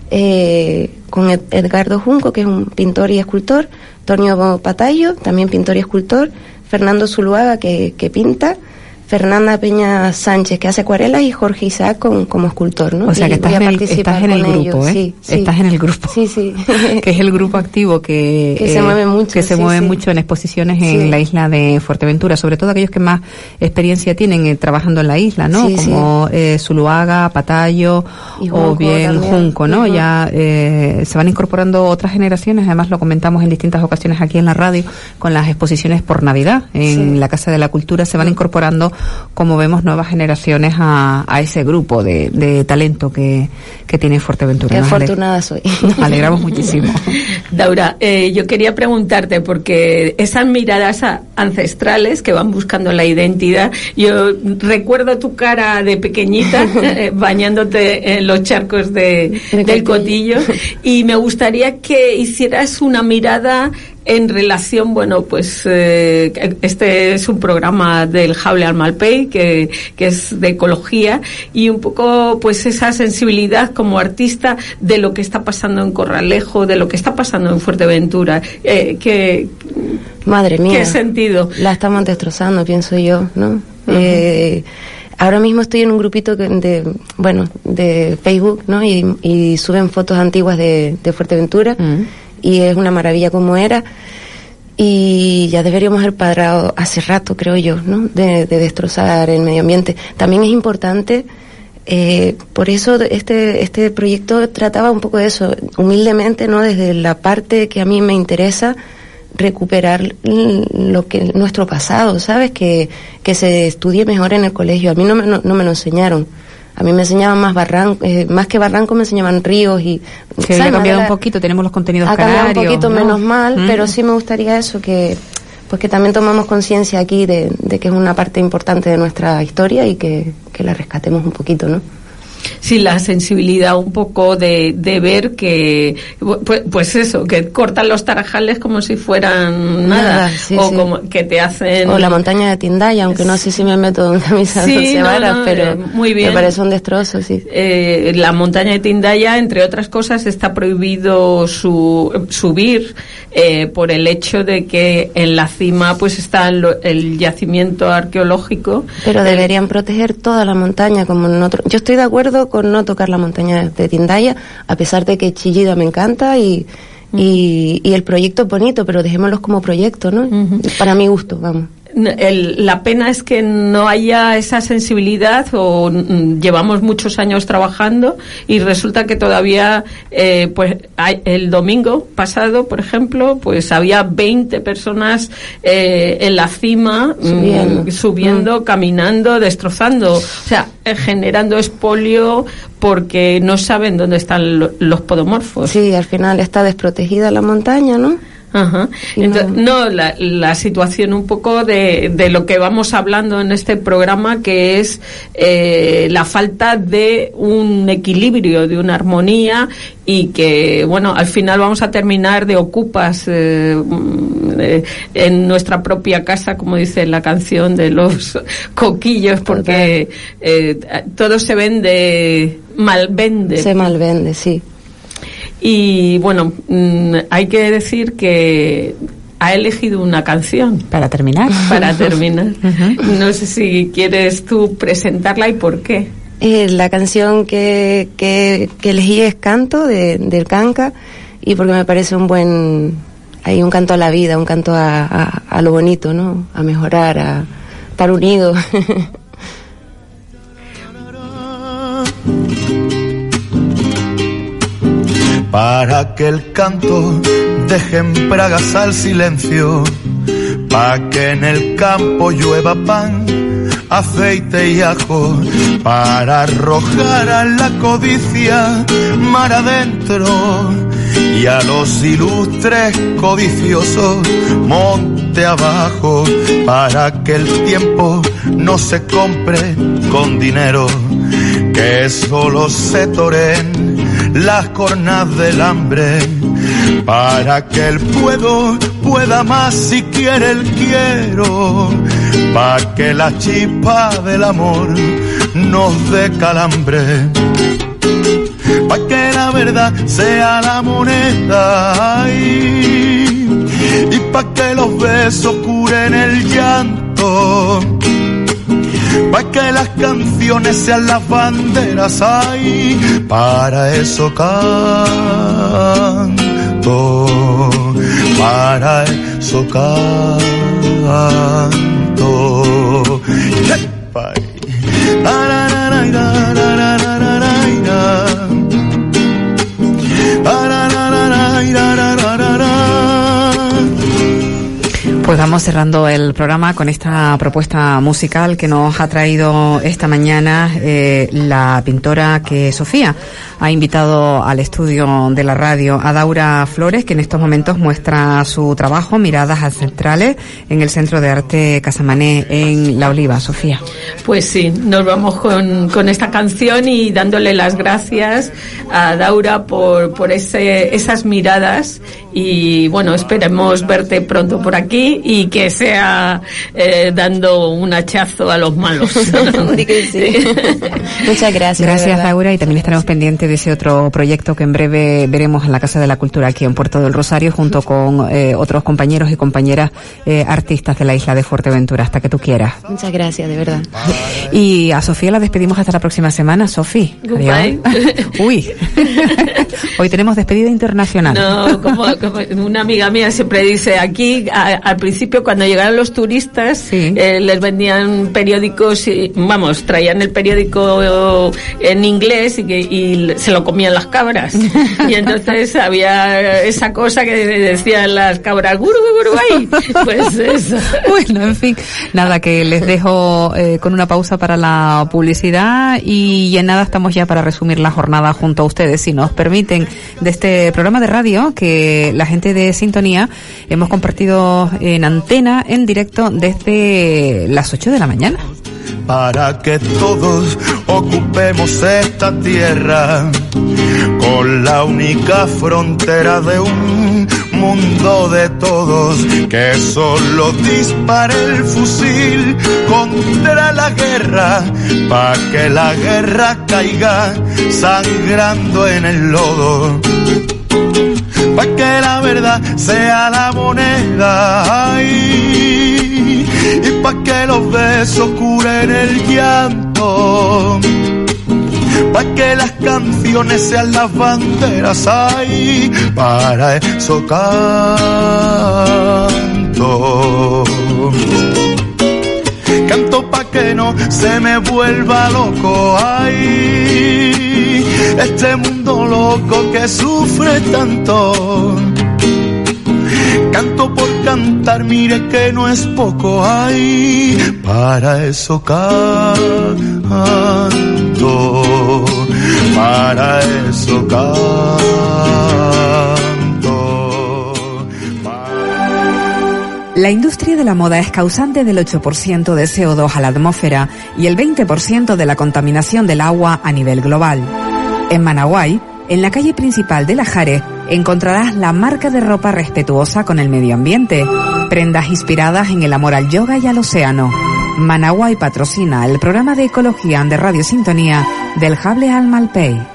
eh, con Ed, Edgardo Junco, que es un pintor y escultor, Tonio Patallo, también pintor y escultor, Fernando Zuluaga, que, que pinta, Fernanda Peña Sánchez, que hace acuarelas, y Jorge Isaac con, como escultor, ¿no? O sea, que estás en el, estás en el grupo, ¿eh? Sí, sí. Estás en el grupo. Sí, sí. Que es el grupo activo que, que eh, se mueve mucho. Que se sí, mueve sí. mucho en exposiciones sí. en la isla de Fuerteventura, sobre todo aquellos que más experiencia tienen eh, trabajando en la isla, ¿no? Sí, como sí. Eh, Zuluaga, Patallo, o bien también. Junco, ¿no? Uh-huh. Ya eh, se van incorporando otras generaciones, además lo comentamos en distintas ocasiones aquí en la radio, con las exposiciones por Navidad en sí. la Casa de la Cultura, se van uh-huh. incorporando, como vemos, nuevas generaciones a, a ese grupo de, de talento que, que tiene Fuerteventura. Qué afortunada soy. Nos alegramos muchísimo. Daura, eh, yo quería preguntarte, porque esas miradas a, ancestrales que van buscando la identidad, yo recuerdo tu cara de pequeñita eh, bañándote en los charcos de, del Cotillo, y me gustaría que hicieras una mirada en relación, bueno, pues eh, este es un programa del Jaule al Malpey, que, que es de ecología, y un poco pues esa sensibilidad como artista de lo que está pasando en Corralejo, de lo que está pasando en Fuerteventura. Eh, que, Madre mía. ¿Qué sentido? La estamos destrozando, pienso yo, ¿no? Uh-huh. Eh, ahora mismo estoy en un grupito de, de bueno, de Facebook, ¿no? Y, y suben fotos antiguas de, de Fuerteventura. Uh-huh. Y es una maravilla como era, y ya deberíamos haber parado hace rato, creo yo, ¿no? De, de destrozar el medio ambiente. También es importante, eh, por eso este este proyecto trataba un poco de eso, humildemente, ¿no? Desde la parte que a mí me interesa, recuperar lo que nuestro pasado, ¿sabes? Que que se estudie mejor en el colegio. A mí no me, no, no me lo enseñaron. A mí me enseñaban más barranco, eh, más que barranco me enseñaban ríos y... Que ha cambiado un poquito, tenemos los contenidos ha canarios. Ha cambiado un poquito, ¿no? menos mal, ¿Mm? Pero sí me gustaría eso, que pues que también tomamos conciencia aquí de, de que es una parte importante de nuestra historia y que, que la rescatemos un poquito, ¿no? Sí, la sensibilidad un poco de, de ver que, pues, pues eso, que cortan los tarajales como si fueran nada, nada sí, o sí. como que te hacen... O la montaña de Tindaya, aunque no sé si me meto en camisa de once varas, pero eh, muy bien. Me parece un destrozo, sí. Eh, la montaña de Tindaya, entre otras cosas, está prohibido su, subir eh, por el hecho de que en la cima pues está el, el yacimiento arqueológico. Pero deberían eh, proteger toda la montaña, como en otro... Yo estoy de acuerdo con no tocar la montaña de Tindaya, a pesar de que Chillida me encanta y, uh-huh. y, y el proyecto es bonito, pero dejémoslos como proyecto, ¿no? Uh-huh. Para mi gusto, vamos. el, la pena es que no haya esa sensibilidad, o mm, llevamos muchos años trabajando y resulta que todavía, eh, pues hay, el domingo pasado, por ejemplo, pues había veinte personas eh, en la cima, subiendo, mm, subiendo mm. caminando, destrozando, o sea, eh, generando expolio porque no saben dónde están lo, los podomorfos. Sí, al final está desprotegida la montaña, ¿no? Ajá. Entonces, no, no la, la situación un poco de, de lo que vamos hablando en este programa, que es eh, la falta de un equilibrio, de una armonía, y que, bueno, al final vamos a terminar de ocupas eh, eh, en nuestra propia casa, como dice la canción de los coquillos, porque eh, todo se vende, malvende. Se malvende, sí. Y bueno, mmm, hay que decir que ha elegido una canción. Para terminar. Para terminar. Uh-huh. No sé si quieres tú presentarla y por qué. Eh, la canción que, que, que elegí es Canto, de, del Canca, y porque me parece un buen... Hay un canto a la vida, un canto a, a, a lo bonito, ¿no? A mejorar, a estar unidos. Para que el canto deje en bragas al silencio, para que en el campo llueva pan, aceite y ajo, para arrojar a la codicia mar adentro, y a los ilustres codiciosos monte abajo, para que el tiempo no se compre con dinero, que solo se toren las cornas del hambre, para que el puedo pueda más si quiere el quiero, para que la chispa del amor nos dé calambre, para que la verdad sea la moneda, y, y para que los besos curen el llanto, para que las canciones sean las banderas, ay, para eso canto, para eso canto. Pues vamos cerrando el programa con esta propuesta musical que nos ha traído esta mañana eh, la pintora que Sofía ha invitado al estudio de la radio, a Daura Flores, que en estos momentos muestra su trabajo Miradas Ancestrales en el Centro de Arte Casamané en La Oliva. Sofía. Pues sí, nos vamos con, con esta canción y dándole las gracias a Daura por, por ese, esas miradas, y bueno, esperemos verte pronto por aquí y que sea eh, dando un hachazo a los malos. Sí. Muchas gracias. Gracias, Laura, y también estaremos pendientes de ese otro proyecto que en breve veremos en la Casa de la Cultura aquí en Puerto del Rosario, junto con eh, otros compañeros y compañeras eh, artistas de la isla de Fuerteventura, hasta que tú quieras. Muchas gracias, de verdad. Y a Sofía la despedimos hasta la próxima semana. Sofía. Goodbye. Uy. Hoy tenemos despedida internacional. No, como, como una amiga mía siempre dice, aquí a, al principio cuando llegaron los turistas, sí. eh, les vendían periódicos, y, vamos, traían el periódico en inglés y, que, y se lo comían las cabras. Y entonces había esa cosa que decían las cabras, guru, guru, ay. Pues eso. Bueno, en fin, nada, que les dejo eh, con una pausa para la publicidad, y en nada estamos ya para resumir la jornada junto a ustedes, si nos permiten, de este programa de radio que la gente de Sintonía hemos compartido en antena, en directo, desde las ocho de la mañana. Para que todos ocupemos esta tierra con la única frontera de un mundo de todos, que solo dispare el fusil contra la guerra, para que la guerra caiga sangrando en el lodo, para que la verdad sea la moneda, ay, y para que los besos curen el llanto, para que las canciones sean las banderas, ay, para eso canto. canto pa' que no se me vuelva loco. Ay, este mundo loco que sufre tanto. Canto por cantar, mire que no es poco. Ay, para eso canto, para eso canto. La industria de la moda es causante del ocho por ciento de C O dos a la atmósfera y el veinte por ciento de la contaminación del agua a nivel global. En Managuay, en la calle principal de Lajares, encontrarás la marca de ropa respetuosa con el medio ambiente, prendas inspiradas en el amor al yoga y al océano. Managuay patrocina el programa de ecología de Radio Sintonía del Hable al Malpey.